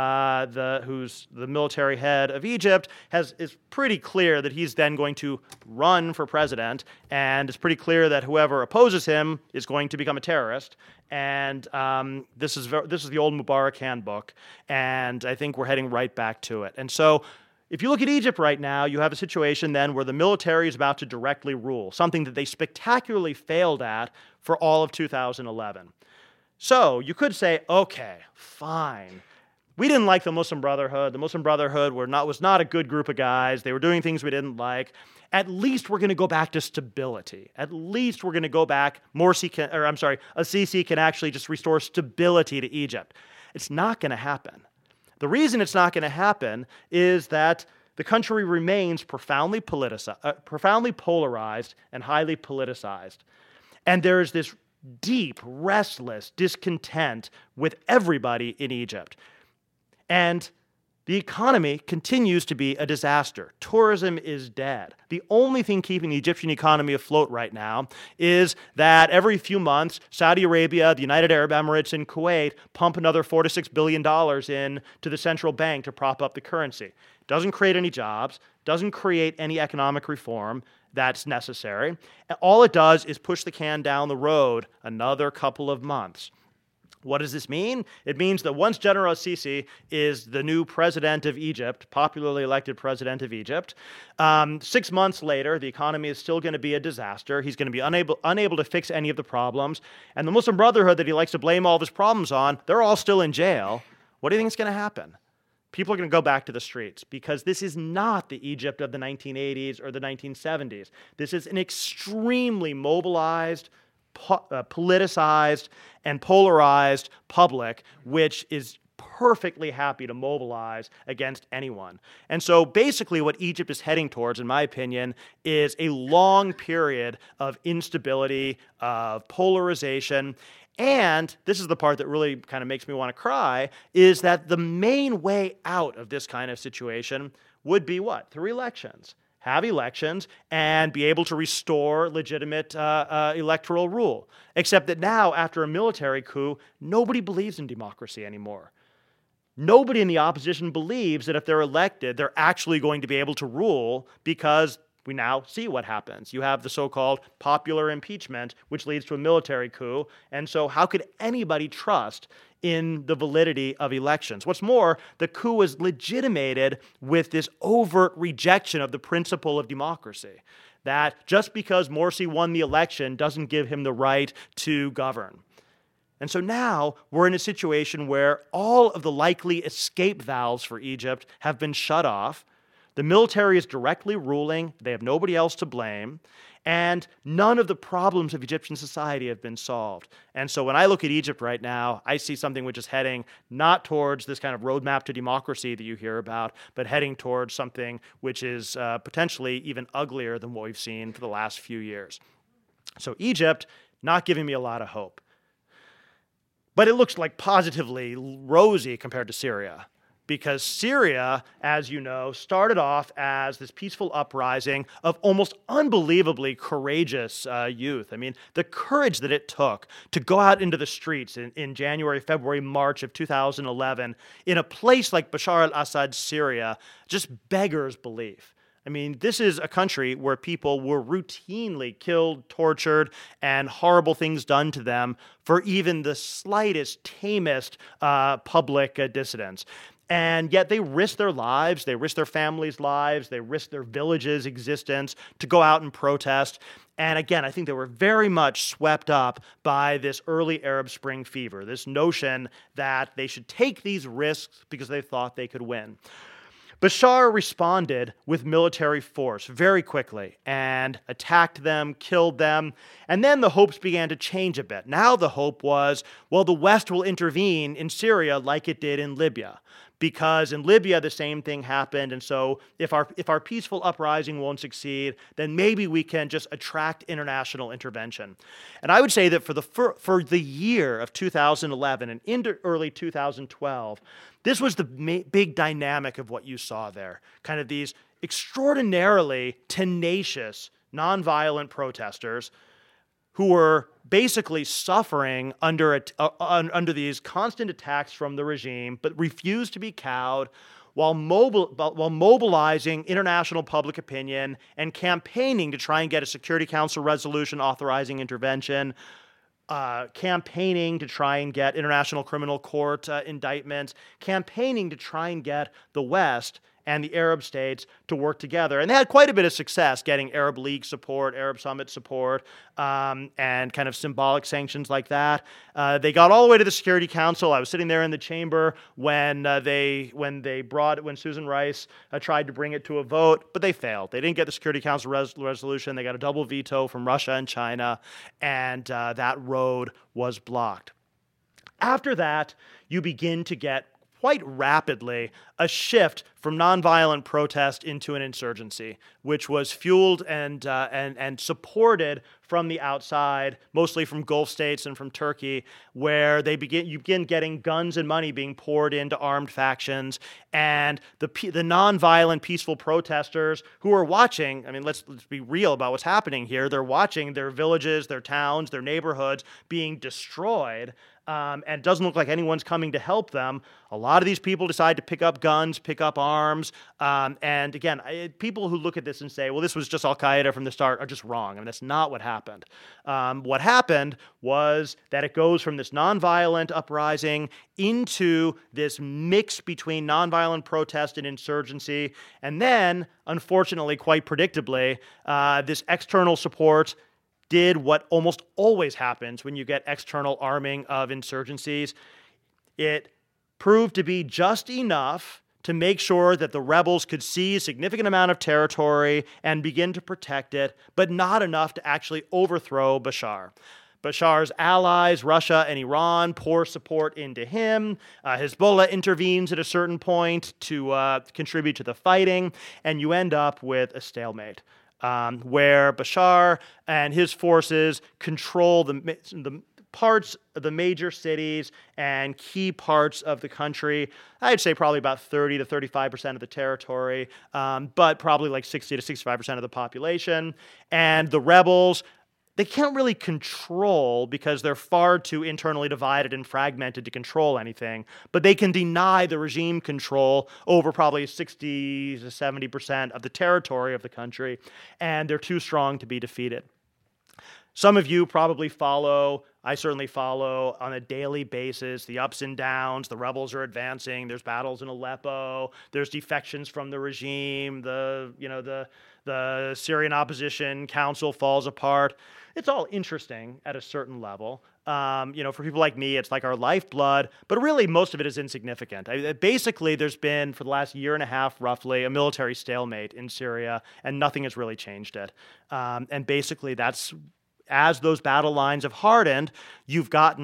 who's the military head of Egypt, is pretty clear that he's then going to run for president, and it's pretty clear that whoever opposes him is going to become a terrorist. And this is the old Mubarak handbook, and I think we're heading right back to it. And so, if you look at Egypt right now, you have a situation then where the military is about to directly rule, something that they spectacularly failed at for all of 2011. So you could say, okay, fine. We didn't like the Muslim Brotherhood. The Muslim Brotherhood was not a good group of guys. They were doing things we didn't like. At least we're going to go back to stability. At least we're going to go back. Al-Sisi can actually just restore stability to Egypt. It's not going to happen. The reason it's not going to happen is that the country remains profoundly polarized and highly politicized. And there is this deep, restless discontent with everybody in Egypt. And the economy continues to be a disaster. Tourism is dead. The only thing keeping the Egyptian economy afloat right now is that every few months, Saudi Arabia, the United Arab Emirates, and Kuwait pump another $4 to $6 billion in to the central bank to prop up the currency. Doesn't create any jobs, doesn't create any economic reform that's necessary. All it does is push the can down the road another couple of months. What does this mean? It means that once General Sisi is the new president of Egypt, popularly elected president of Egypt, 6 months later, the economy is still going to be a disaster. He's going to be unable to fix any of the problems. And the Muslim Brotherhood that he likes to blame all of his problems on, they're all still in jail. What do you think is going to happen? People are going to go back to the streets because this is not the Egypt of the 1980s or the 1970s. This is an extremely mobilized, politicized, and polarized public, which is perfectly happy to mobilize against anyone. And so basically what Egypt is heading towards, in my opinion, is a long period of instability, of polarization. And this is the part that really kind of makes me want to cry, is that the main way out of this kind of situation would be what? Through elections. Have elections and be able to restore legitimate electoral rule. Except that now, after a military coup, nobody believes in democracy anymore. Nobody in the opposition believes that if they're elected, they're actually going to be able to rule because we now see what happens. You have the so-called popular impeachment, which leads to a military coup. And so how could anybody trust in the validity of elections? What's more, the coup was legitimated with this overt rejection of the principle of democracy, that just because Morsi won the election doesn't give him the right to govern. And so now we're in a situation where all of the likely escape valves for Egypt have been shut off. The military is directly ruling. They have nobody else to blame. And none of the problems of Egyptian society have been solved. And so when I look at Egypt right now, I see something which is heading not towards this kind of roadmap to democracy that you hear about, but heading towards something which is potentially even uglier than what we've seen for the last few years. So Egypt, not giving me a lot of hope. But it looks like positively rosy compared to Syria. because Syria, as you know, started off as this peaceful uprising of almost unbelievably courageous youth. I mean, the courage that it took to go out into the streets in January, February, March of 2011 in a place like Bashar al-Assad's Syria just beggars belief. I mean, this is a country where people were routinely killed, tortured, and horrible things done to them for even the slightest, tamest public dissidence. And yet they risked their lives, they risked their families' lives, they risked their village's existence to go out and protest. And again, I think they were very much swept up by this early Arab Spring fever, this notion that they should take these risks because they thought they could win. Bashar responded with military force very quickly and attacked them, killed them, and then the hopes began to change a bit. Now the hope was, well, the West will intervene in Syria like it did in Libya, because in Libya the same thing happened, and so if our peaceful uprising won't succeed, then maybe we can just attract international intervention. And I would say that for the year of 2011 and into early 2012, this was the big dynamic of what you saw there, kind of these extraordinarily tenacious, nonviolent protesters who were basically suffering under these constant attacks from the regime, but refused to be cowed, while mobilizing international public opinion and campaigning to try and get a Security Council resolution authorizing intervention, campaigning to try and get International Criminal Court indictments, campaigning to try and get the West and the Arab states to work together. And they had quite a bit of success getting Arab League support, Arab Summit support, and kind of symbolic sanctions like that. They got all the way to the Security Council. I was sitting there in the chamber when Susan Rice tried to bring it to a vote, but they failed. They didn't get the Security Council resolution. They got a double veto from Russia and China, and that road was blocked. After that, you begin to get quite rapidly a shift from nonviolent protest into an insurgency, which was fueled and supported from the outside, mostly from Gulf states and from Turkey, where you begin getting guns and money being poured into armed factions, and the nonviolent, peaceful protesters who are watching. I mean, let's be real about what's happening here. They're watching their villages, their towns, their neighborhoods being destroyed. And it doesn't look like anyone's coming to help them. A lot of these people decide to pick up guns, pick up arms. And again, people who look at this and say, well, this was just Al-Qaeda from the start are just wrong. I mean, that's not what happened. What happened was that it goes from this nonviolent uprising into this mix between nonviolent protest and insurgency. And then, unfortunately, quite predictably, this external support did what almost always happens when you get external arming of insurgencies. It proved to be just enough to make sure that the rebels could seize a significant amount of territory and begin to protect it, but not enough to actually overthrow Bashar. Bashar's allies, Russia and Iran, pour support into him. Hezbollah intervenes at a certain point to contribute to the fighting, and you end up with a stalemate. Where Bashar and his forces control the parts of the major cities and key parts of the country. I'd say probably about 30 to 35% of the territory, but probably like 60 to 65% of the population. And the rebels, they can't really control because they're far too internally divided and fragmented to control anything, but they can deny the regime control over probably 60 to 70% of the territory of the country, and they're too strong to be defeated. Some of you probably follow, I certainly follow on a daily basis, the ups and downs. The rebels are advancing. There's battles in Aleppo. There's defections from the regime. The Syrian opposition council falls apart. It's all interesting at a certain level. For people like me, it's like our lifeblood, but really most of it is insignificant. Basically, there's been, for the last year and a half, roughly, a military stalemate in Syria, and nothing has really changed it. And basically, that's as those battle lines have hardened, you've gotten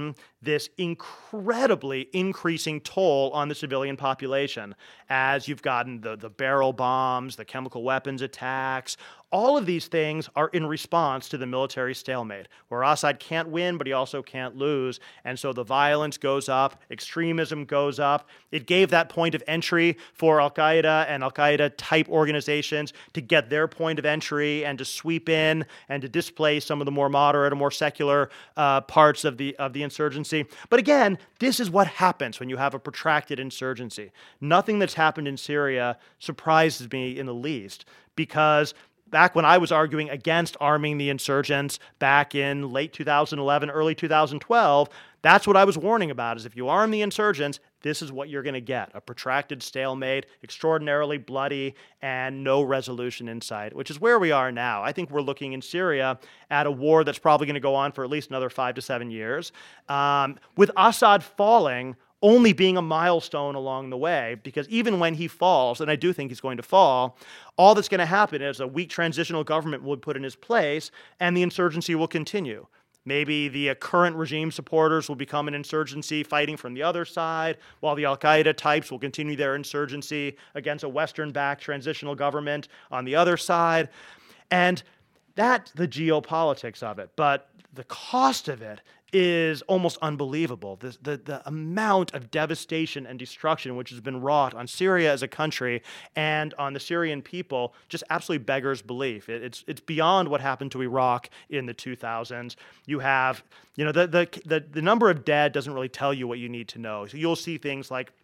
this incredibly increasing toll on the civilian population as you've gotten the barrel bombs, the chemical weapons attacks. All of these things are in response to the military stalemate, where Assad can't win, but he also can't lose. And so the violence goes up, extremism goes up. It gave that point of entry for al-Qaeda and al-Qaeda type organizations to get their point of entry and to sweep in and to displace some of the more moderate or more secular parts of the insurgency. But again, this is what happens when you have a protracted insurgency. Nothing that's happened in Syria surprises me in the least, because back when I was arguing against arming the insurgents back in late 2011, early 2012, that's what I was warning about, is if you arm the insurgents, this is what you're going to get: a protracted stalemate, extraordinarily bloody, and no resolution in sight, which is where we are now. I think we're looking in Syria at a war that's probably going to go on for at least another 5 to 7 years, with Assad falling only being a milestone along the way, because even when he falls, and I do think he's going to fall, all that's going to happen is a weak transitional government will be put in his place, and the insurgency will continue. Maybe the current regime supporters will become an insurgency fighting from the other side, while the al-Qaeda types will continue their insurgency against a Western-backed transitional government on the other side. And that's the geopolitics of it. But the cost of it is almost unbelievable. The amount of devastation and destruction which has been wrought on Syria as a country and on the Syrian people just absolutely beggars belief. It's beyond what happened to Iraq in the 2000s. You have, the number of dead doesn't really tell you what you need to know. So you'll see things like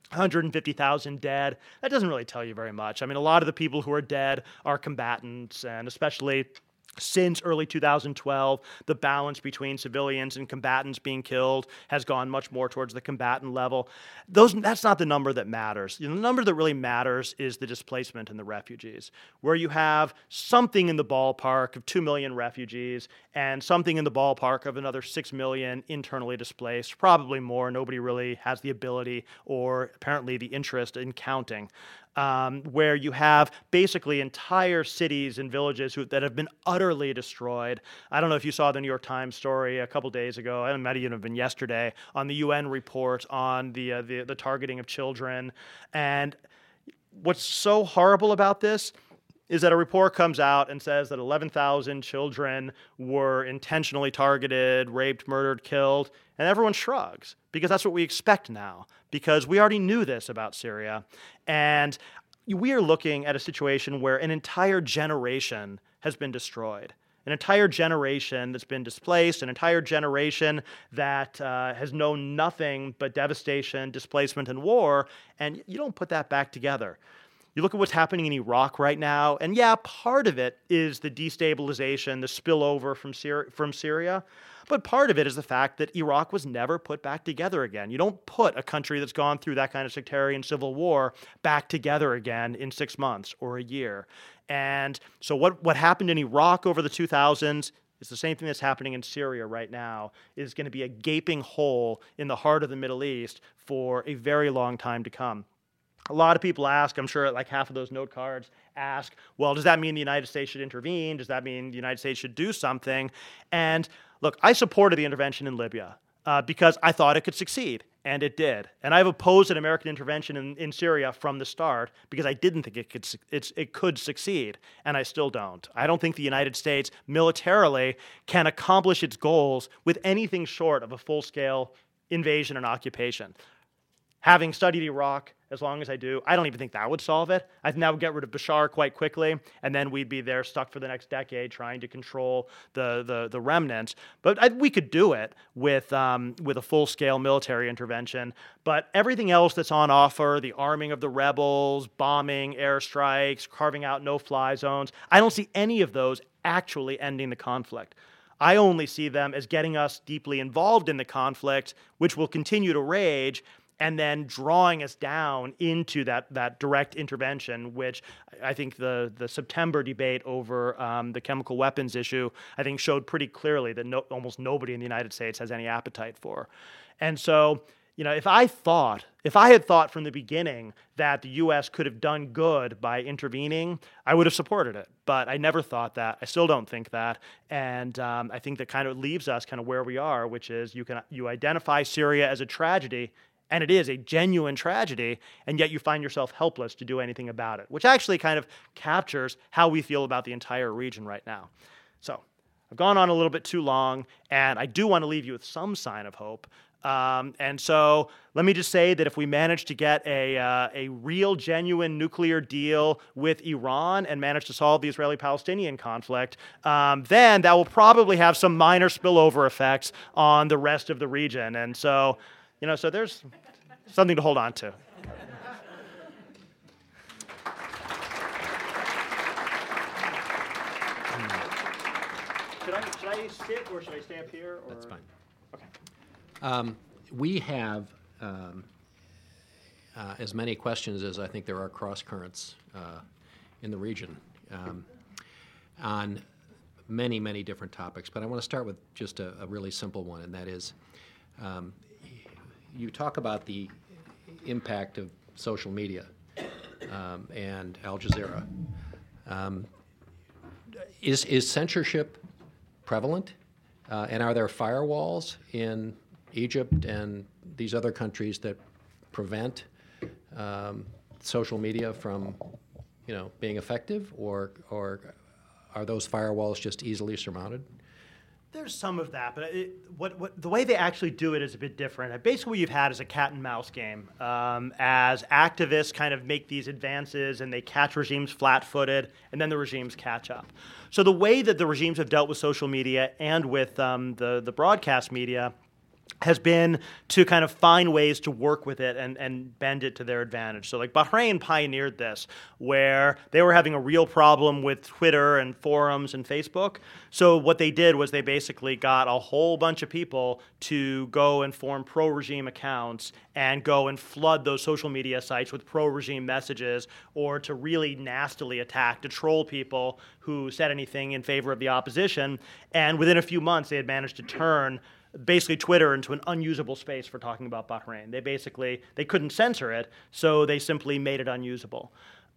150,000 dead. That doesn't really tell you very much. I mean, a lot of the people who are dead are combatants, and especially since early 2012, the balance between civilians and combatants being killed has gone much more towards the combatant level. That's not the number that matters. The number that really matters is the displacement and the refugees, where you have something in the ballpark of 2 million refugees and something in the ballpark of another 6 million internally displaced, probably more. Nobody really has the ability or apparently the interest in counting. Where you have basically entire cities and villages that have been utterly destroyed. I don't know if you saw the New York Times story a couple days ago, it might even have been yesterday, on the UN report on the targeting of children. And what's so horrible about this is that a report comes out and says that 11,000 children were intentionally targeted, raped, murdered, killed, and everyone shrugs, because that's what we expect now, because we already knew this about Syria. And we are looking at a situation where an entire generation has been destroyed, an entire generation that's been displaced, an entire generation that has known nothing but devastation, displacement, and war, and you don't put that back together. You look at what's happening in Iraq right now, and yeah, part of it is the destabilization, the spillover from Syria, but part of it is the fact that Iraq was never put back together again. You don't put a country that's gone through that kind of sectarian civil war back together again in 6 months or a year. And so what happened in Iraq over the 2000s is the same thing that's happening in Syria right now. Is going to be a gaping hole in the heart of the Middle East for a very long time to come. A lot of people ask, I'm sure like half of those note cards ask, well, does that mean the United States should intervene? Does that mean the United States should do something? And look, I supported the intervention in Libya because I thought it could succeed, and it did. And I've opposed an American intervention in Syria from the start because I didn't think it could succeed, and I still don't. I don't think the United States militarily can accomplish its goals with anything short of a full-scale invasion and occupation. Having studied Iraq as long as I do, I don't even think that would solve it. I think that would get rid of Bashar quite quickly, and then we'd be there stuck for the next decade trying to control the remnants. But we could do it with a full-scale military intervention. But everything else that's on offer, the arming of the rebels, bombing, airstrikes, carving out no-fly zones, I don't see any of those actually ending the conflict. I only see them as getting us deeply involved in the conflict, which will continue to rage, and then drawing us down into that direct intervention, which I think the September debate over the chemical weapons issue, I think showed pretty clearly that almost nobody in the United States has any appetite for. And so if I had thought from the beginning that the U.S. could have done good by intervening, I would have supported it. But I never thought that. I still don't think that. And I think that kind of leaves us kind of where we are, which is you identify Syria as a tragedy, and it is a genuine tragedy, and yet you find yourself helpless to do anything about it, which actually kind of captures how we feel about the entire region right now. So I've gone on a little bit too long, and I do want to leave you with some sign of hope. And so let me just say that if we manage to get a real, genuine nuclear deal with Iran and manage to solve the Israeli-Palestinian conflict, then that will probably have some minor spillover effects on the rest of the region. And so, so there's something to hold on to. Should I sit or should I stay up here? Or? That's fine. Okay. We have as many questions as I think there are cross currents in the region on many, many different topics. But I want to start with just a really simple one, and that is you talk about the impact of social media and Al Jazeera. Is censorship prevalent? And are there firewalls in Egypt and these other countries that prevent social media from, being effective, or are those firewalls just easily surmounted? There's some of that, but the way they actually do it is a bit different. Basically, what you've had is a cat and mouse game. As activists kind of make these advances and they catch regimes flat-footed, and then the regimes catch up. So the way that the regimes have dealt with social media and with the broadcast media has been to kind of find ways to work with it and bend it to their advantage. So like Bahrain pioneered this, where they were having a real problem with Twitter and forums and Facebook. So what they did was they basically got a whole bunch of people to go and form pro-regime accounts and go and flood those social media sites with pro-regime messages, or to really nastily attack, to troll people who said anything in favor of the opposition. And within a few months, they had managed to turn basically Twitter into an unusable space for talking about Bahrain. They couldn't censor it, so they simply made it unusable.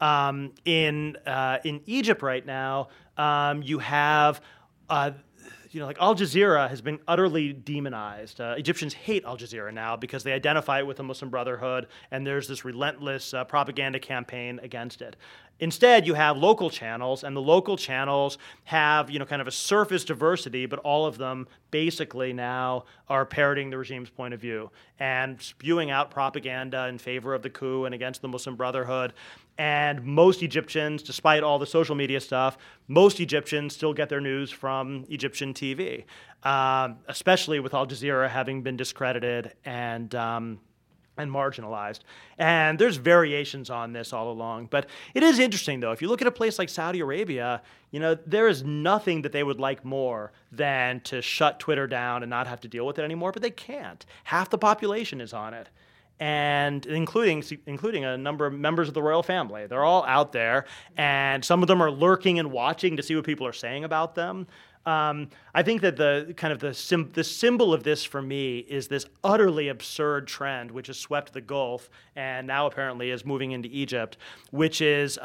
In Egypt right now, you have like Al Jazeera has been utterly demonized. Egyptians hate Al Jazeera now because they identify it with the Muslim Brotherhood, and there's this relentless propaganda campaign against it. Instead, you have local channels, and the local channels have, kind of a surface diversity, but all of them basically now are parroting the regime's point of view and spewing out propaganda in favor of the coup and against the Muslim Brotherhood. And most Egyptians, despite all the social media stuff, most Egyptians still get their news from Egyptian TV, especially with Al Jazeera having been discredited and marginalized. And there's variations on this all along. But it is interesting, though. If you look at a place like Saudi Arabia, there is nothing that they would like more than to shut Twitter down and not have to deal with it anymore, but they can't. Half the population is on it, and including a number of members of the royal family. They're all out there, and some of them are lurking and watching to see what people are saying about them. I think that the symbol of this for me is this utterly absurd trend which has swept the Gulf and now apparently is moving into Egypt, which is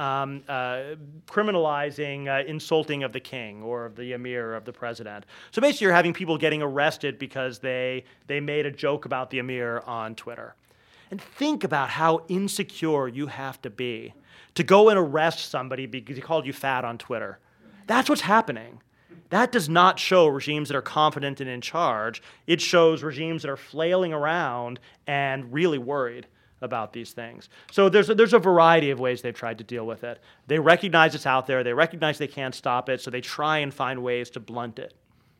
criminalizing insulting of the king or of the emir, of the president. So basically you're having people getting arrested because they made a joke about the emir on Twitter. And think about how insecure you have to be to go and arrest somebody because he called you fat on Twitter. That's what's happening. That does not show regimes that are confident and in charge. It shows regimes that are flailing around and really worried about these things. So there's a variety of ways they've tried to deal with it. They recognize it's out there. They recognize they can't stop it, so they try and find ways to blunt it.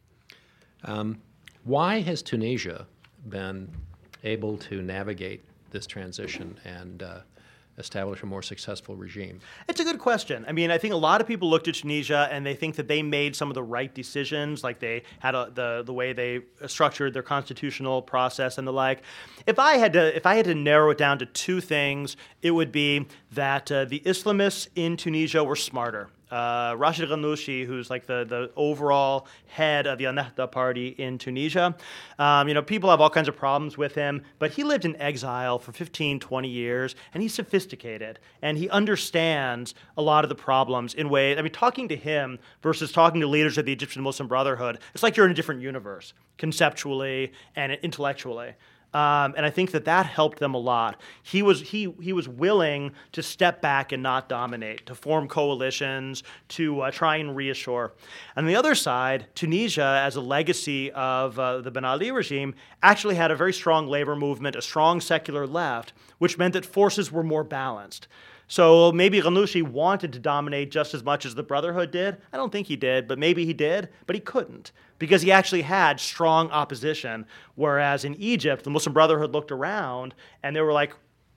Why has Tunisia been able to navigate this transition and establish a more successful regime? It's a good question. I mean, I think a lot of people looked at Tunisia and they think that they made some of the right decisions, like they had the way they structured their constitutional process and the like. If I had to narrow it down to two things, it would be that the Islamists in Tunisia were smarter. Rashid Ghannouchi, who's like the overall head of the Ennahda party in Tunisia. People have all kinds of problems with him, but he lived in exile for 15, 20 years, and he's sophisticated, and he understands a lot of the problems in ways. I mean, talking to him versus talking to leaders of the Egyptian Muslim Brotherhood, it's like you're in a different universe, conceptually and intellectually. And I think that helped them a lot. He was willing to step back and not dominate, to form coalitions, to try and reassure. On the other side, Tunisia, as a legacy of the Ben Ali regime, actually had a very strong labor movement, a strong secular left, which meant that forces were more balanced. So maybe Ghannouchi wanted to dominate just as much as the Brotherhood did. I don't think he did, but maybe he did, but he couldn't because he actually had strong opposition. Whereas in Egypt, the Muslim Brotherhood looked around and they were like,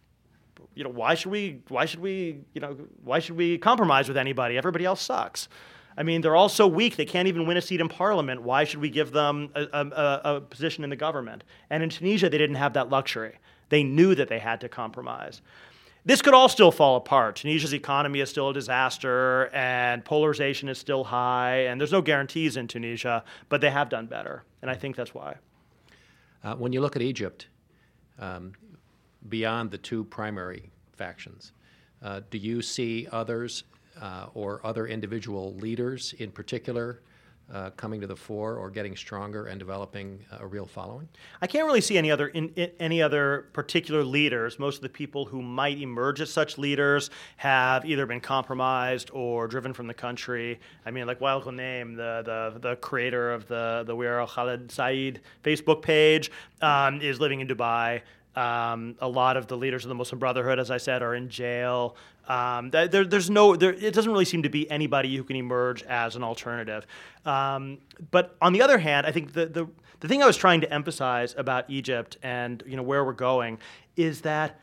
why should we compromise with anybody? Everybody else sucks. I mean, they're all so weak, they can't even win a seat in parliament. Why should we give them a position in the government? And in Tunisia, they didn't have that luxury. They knew that they had to compromise. This could all still fall apart. Tunisia's economy is still a disaster, and polarization is still high, and there's no guarantees in Tunisia, but they have done better, and I think that's why. When you look at Egypt, beyond the two primary factions, do you see others or other individual leaders in particular coming to the fore or getting stronger and developing a real following? I can't really see any other particular leaders. Most of the people who might emerge as such leaders have either been compromised or driven from the country. I mean, like Wael Ghanem, the creator of the We Are Khaled Said Facebook page, is living in Dubai. A lot of the leaders of the Muslim Brotherhood, as I said, are in jail. It doesn't really seem to be anybody who can emerge as an alternative. But on the other hand, I think the thing I was trying to emphasize about Egypt and where we're going is that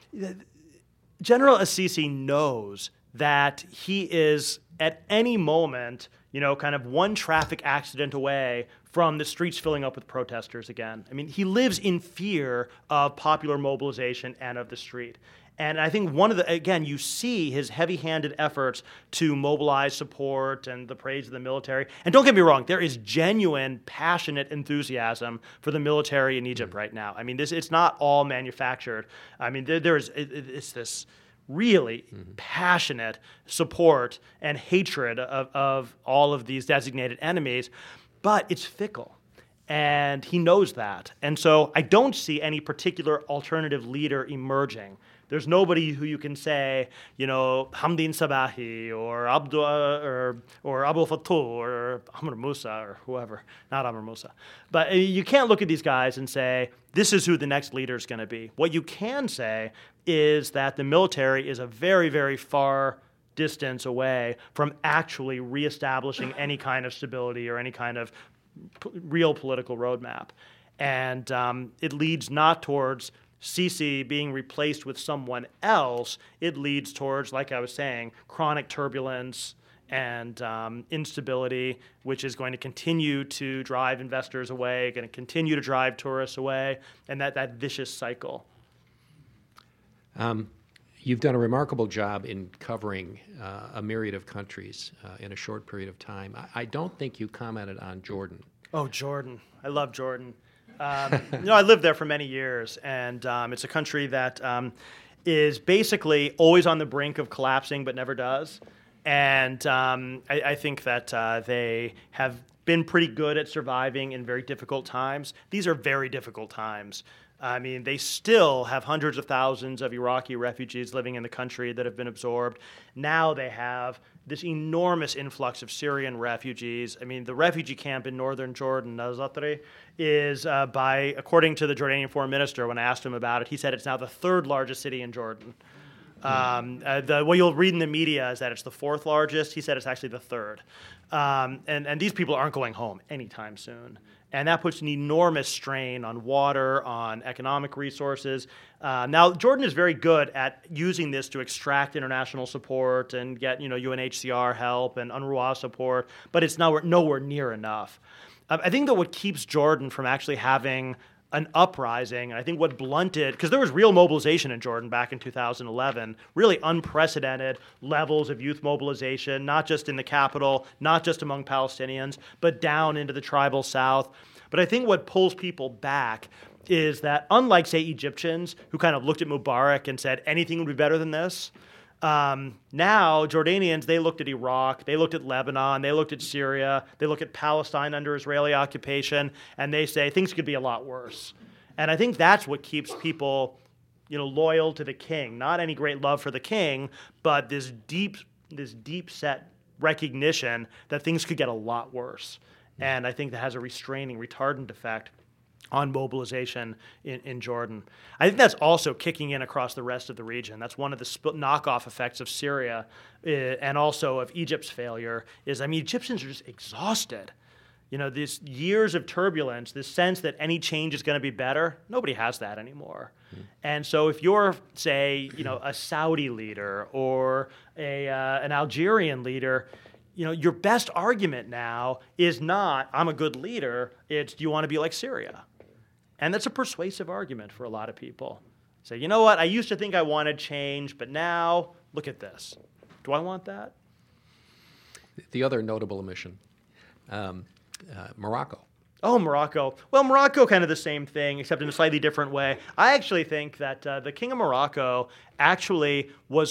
General Assisi knows that he is at any moment kind of one traffic accident away from the streets filling up with protesters again. I mean, he lives in fear of popular mobilization and of the street. And I think you see his heavy-handed efforts to mobilize support and the praise of the military. And don't get me wrong, there is genuine, passionate enthusiasm for the military in Egypt right now. I mean, it's not all manufactured. I mean, it's this really passionate support and hatred of all of these designated enemies, but it's fickle. And he knows that. And so I don't see any particular alternative leader emerging. There's nobody who you can say, Hamdin Sabahi or Abu Fattah or Amr Musa or whoever, not Amr Musa. But you can't look at these guys and say, this is who the next leader is going to be. What you can say is that the military is a very, very far distance away from actually reestablishing any kind of stability or any kind of real political roadmap. And it leads not towards Sisi being replaced with someone else. It leads towards, like I was saying, chronic turbulence and instability, which is going to continue to drive investors away, going to continue to drive tourists away, and that vicious cycle. You've done a remarkable job in covering a myriad of countries in a short period of time. I don't think you commented on Jordan. Oh, Jordan. I love Jordan. I lived there for many years, and it's a country that is basically always on the brink of collapsing but never does. And I think that they have been pretty good at surviving in very difficult times. These are very difficult times. I mean, they still have hundreds of thousands of Iraqi refugees living in the country that have been absorbed. Now they have this enormous influx of Syrian refugees. I mean, the refugee camp in northern Jordan, Nazatri, is according to the Jordanian foreign minister, when I asked him about it, he said it's now the third largest city in Jordan. What you'll read in the media is that it's the fourth largest. He said it's actually the third. And these people aren't going home anytime soon. And that puts an enormous strain on water, on economic resources. Now, Jordan is very good at using this to extract international support and get, UNHCR help and UNRWA support, but it's nowhere near enough. I think that what keeps Jordan from actually having an uprising. And I think what blunted, because there was real mobilization in Jordan back in 2011, really unprecedented levels of youth mobilization, not just in the capital, not just among Palestinians, but down into the tribal south. But I think what pulls people back is that, unlike, say, Egyptians, who kind of looked at Mubarak and said anything would be better than this, now Jordanians, they looked at Iraq, they looked at Lebanon, they looked at Syria, they look at Palestine under Israeli occupation, and they say things could be a lot worse. And I think that's what keeps people, loyal to the king. Not any great love for the king, but this deep set recognition that things could get a lot worse. And I think that has a restraining, retardant effect on mobilization in Jordan. I think that's also kicking in across the rest of the region. That's one of the knockoff effects of Syria and also of Egypt's failure is, Egyptians are just exhausted. These years of turbulence, this sense that any change is going to be better, nobody has that anymore. And so if you're, say, a Saudi leader or an Algerian leader, your best argument now is not, I'm a good leader, it's, do you want to be like Syria? And that's a persuasive argument for a lot of people. Say, you know what, I used to think I wanted change, but now, look at this. Do I want that? The other notable omission, Morocco. Oh, Morocco. Well, Morocco, kind of the same thing, except in a slightly different way. I actually think that the King of Morocco actually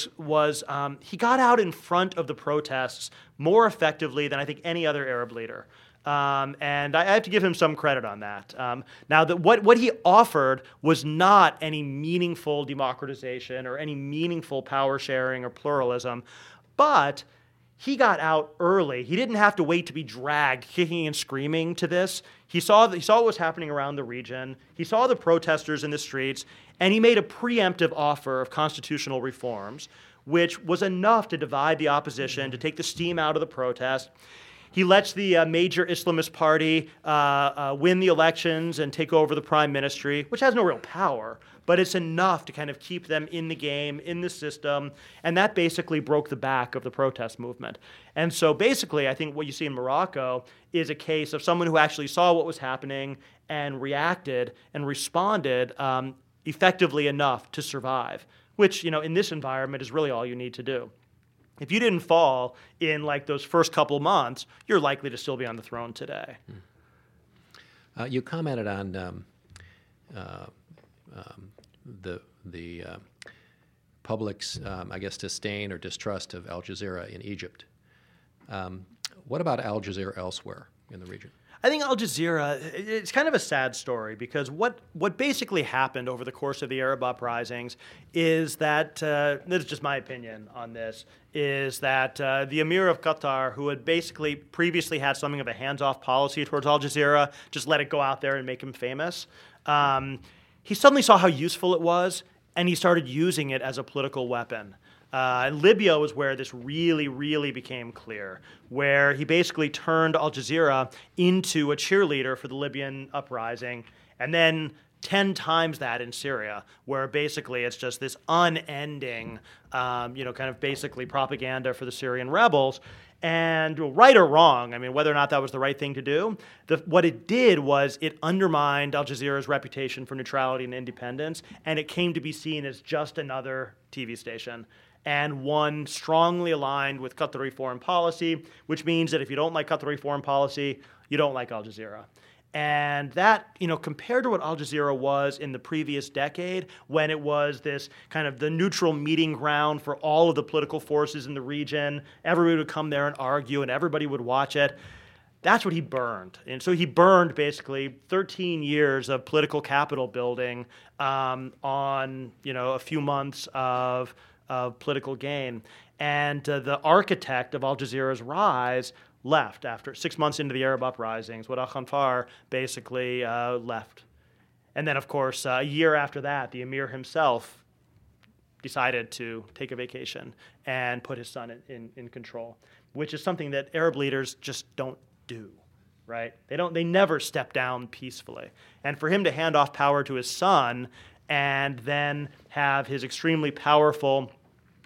he got out in front of the protests more effectively than I think any other Arab leader. And I have to give him some credit on that. Now, what he offered was not any meaningful democratization or any meaningful power sharing or pluralism, but he got out early. He didn't have to wait to be dragged, kicking and screaming to this. He saw what was happening around the region. He saw the protesters in the streets, and he made a preemptive offer of constitutional reforms, which was enough to divide the opposition, to take the steam out of the protest. He lets the major Islamist party win the elections and take over the prime ministry, which has no real power, but it's enough to kind of keep them in the game, in the system, and that basically broke the back of the protest movement. And so basically, I think what you see in Morocco is a case of someone who actually saw what was happening and reacted and responded effectively enough to survive, which, in this environment is really all you need to do. If you didn't fall in like those first couple months, you're likely to still be on the throne today. You commented on the public's, disdain or distrust of Al Jazeera in Egypt. What about Al Jazeera elsewhere in the region? I think Al Jazeera, it's kind of a sad story because what basically happened over the course of the Arab uprisings is that, this is just my opinion on this, is that the Emir of Qatar, who had basically previously had something of a hands-off policy towards Al Jazeera, just let it go out there and make him famous, he suddenly saw how useful it was, and he started using it as a political weapon. Libya was where this really, really became clear, where he basically turned Al Jazeera into a cheerleader for the Libyan uprising, and then 10 times that in Syria, where basically it's just this unending, kind of basically propaganda for the Syrian rebels. And right or wrong, whether or not that was the right thing to do, what it did was it undermined Al Jazeera's reputation for neutrality and independence, and it came to be seen as just another TV station, and one strongly aligned with Qatari foreign policy, which means that if you don't like Qatari foreign policy, you don't like Al Jazeera. And that, compared to what Al Jazeera was in the previous decade, when it was this kind of the neutral meeting ground for all of the political forces in the region, everybody would come there and argue, and everybody would watch it. That's what he burned. And so he burned basically 13 years of political capital building on, a few months of political gain. And the architect of Al Jazeera's rise left after 6 months into the Arab uprisings. Wada Khanfar basically left. And then, of course, a year after that, the emir himself decided to take a vacation and put his son in control, which is something that Arab leaders just don't do, right? They never step down peacefully. And for him to hand off power to his son and then have his extremely powerful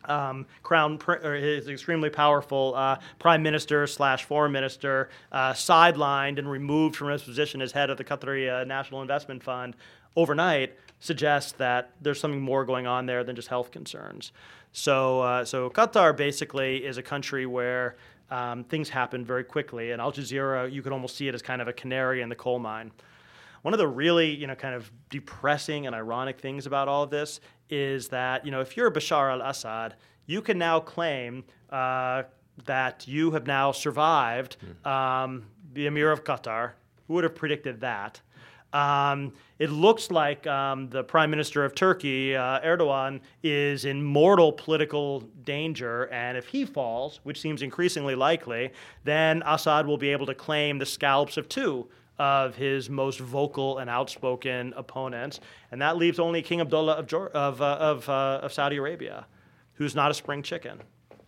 his extremely powerful prime minister / foreign minister sidelined and removed from his position as head of the Qatari National Investment Fund overnight suggests that there's something more going on there than just health concerns. So Qatar basically is a country where things happen very quickly, and Al Jazeera, you could almost see it as kind of a canary in the coal mine. One of the really, kind of depressing and ironic things about all of this is that, if you're Bashar al-Assad, you can now claim that you have now survived the Emir of Qatar. Who would have predicted that? It looks like the Prime Minister of Turkey, Erdogan, is in mortal political danger, and if he falls, which seems increasingly likely, then Assad will be able to claim the scalps of two of his most vocal and outspoken opponents, and that leaves only King Abdullah of Saudi Arabia, who's not a spring chicken.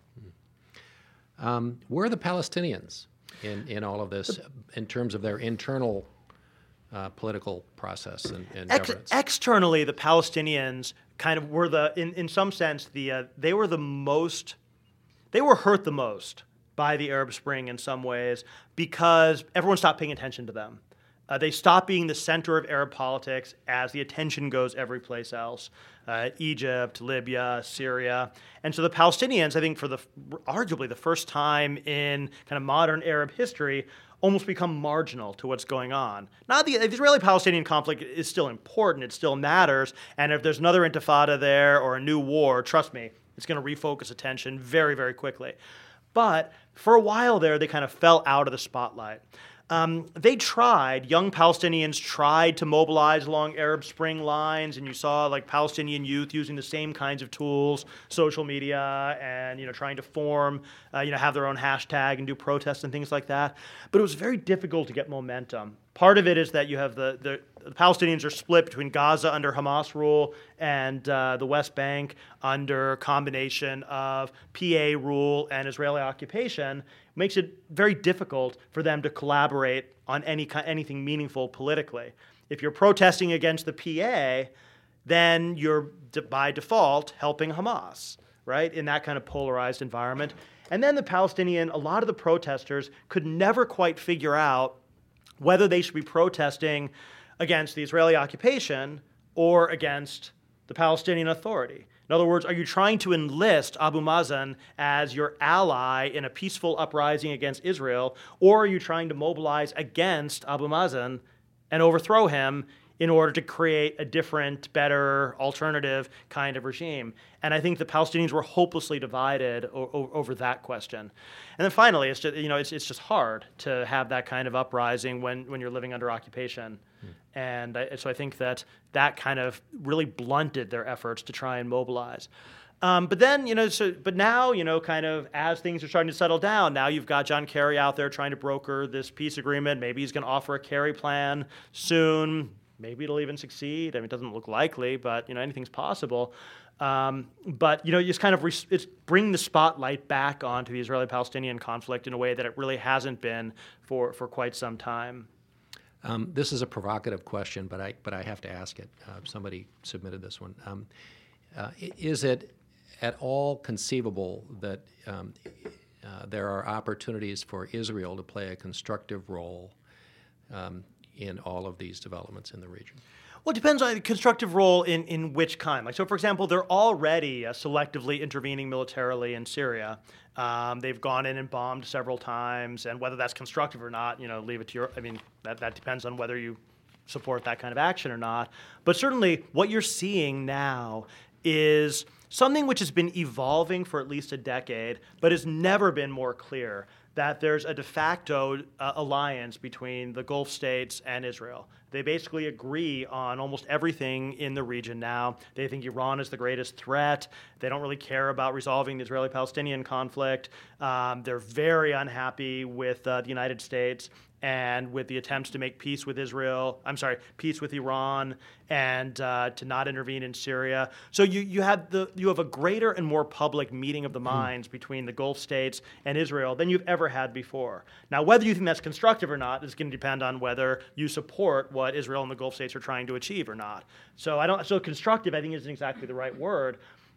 Where are the Palestinians in all of this in terms of their internal political process and governance? Externally, the Palestinians kind of were in some sense, they were hurt the most by the Arab Spring in some ways because everyone stopped paying attention to them. They stopped being the center of Arab politics as the attention goes every place else. Egypt, Libya, Syria. And so the Palestinians, I think for arguably the first time in kind of modern Arab history, almost become marginal to what's going on. Now, the Israeli-Palestinian conflict is still important. It still matters. And if there's another intifada there or a new war, trust me, it's going to refocus attention very, very quickly. But for a while there, they kind of fell out of the spotlight. Young Palestinians tried to mobilize along Arab Spring lines, and you saw like Palestinian youth using the same kinds of tools, social media, and trying to form, have their own hashtag and do protests and things like that. But it was very difficult to get momentum. Part of it is that you have the Palestinians are split between Gaza under Hamas rule and the West Bank under a combination of PA rule and Israeli occupation. Makes it very difficult for them to collaborate on anything meaningful politically. If you're protesting against the PA, then you're by default helping Hamas, right, in that kind of polarized environment. And then a lot of the protesters could never quite figure out whether they should be protesting against the Israeli occupation or against the Palestinian Authority. In other words, are you trying to enlist Abu Mazen as your ally in a peaceful uprising against Israel, or are you trying to mobilize against Abu Mazen and overthrow him in order to create a different, better, alternative kind of regime? And I think the Palestinians were hopelessly divided over that question. And then finally, it's just hard to have that kind of uprising when you're living under occupation. And so I think that kind of really blunted their efforts to try and mobilize. But now, kind of as things are starting to settle down, now you've got John Kerry out there trying to broker this peace agreement. Maybe he's going to offer a Kerry plan soon. Maybe it'll even succeed. I mean, it doesn't look likely, but anything's possible. But just kind of it's bring the spotlight back onto the Israeli-Palestinian conflict in a way that it really hasn't been for quite some time. This is a provocative question, but I have to ask it. Somebody submitted this one. Is it at all conceivable that there are opportunities for Israel to play a constructive role in all of these developments in the region? Well, it depends on the constructive role in which kind. So, for example, they're already selectively intervening militarily in Syria. They've gone in and bombed several times, and whether that's constructive or not, leave it to that depends on whether you support that kind of action or not. But certainly what you're seeing now is something which has been evolving for at least a decade, but has never been more clear, that there's a de facto alliance between the Gulf states and Israel. They basically agree on almost everything in the region now. They think Iran is the greatest threat. They don't really care about resolving the Israeli-Palestinian conflict. They're very unhappy with the United States and with the attempts to make peace with peace with Iran, and to not intervene in Syria. So you have a greater and more public meeting of the minds between the Gulf states and Israel than you've ever had before. Now, whether you think that's constructive or not is going to depend on whether you support what Israel and the Gulf states are trying to achieve or not. So constructive, I think, isn't exactly the right word.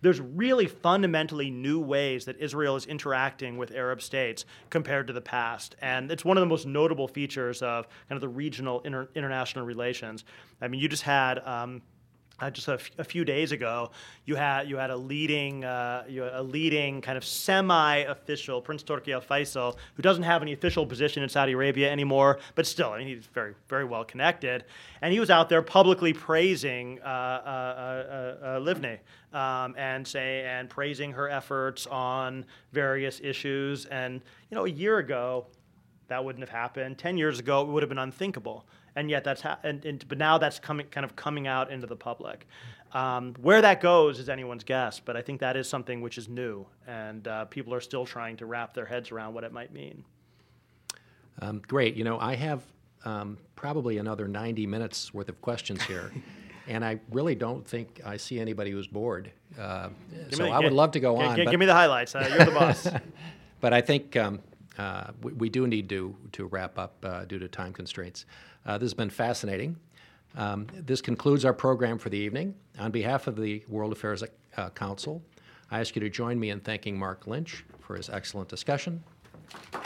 there's really fundamentally new ways that Israel is interacting with Arab states compared to the past. And it's one of the most notable features of kind of the regional international relations. I mean, you just had just a few days ago, you had a leading kind of semi-official Prince Turki Al Faisal, who doesn't have any official position in Saudi Arabia anymore, but still, I mean, he's very, very well connected, and he was out there publicly praising Livni and praising her efforts on various issues. And a year ago, that wouldn't have happened. 10 years ago, it would have been unthinkable. And yet but now that's coming out into the public. Where that goes is anyone's guess, but I think that is something which is new, and people are still trying to wrap their heads around what it might mean. Great. I have probably another 90 minutes worth of questions here, and I really don't think I see anybody who's bored. I would love to go on. Give me the highlights. You're the boss. But I think we do need to wrap up due to time constraints. This has been fascinating. This concludes our program for the evening. On behalf of the World Affairs Council, I ask you to join me in thanking Mark Lynch for his excellent discussion.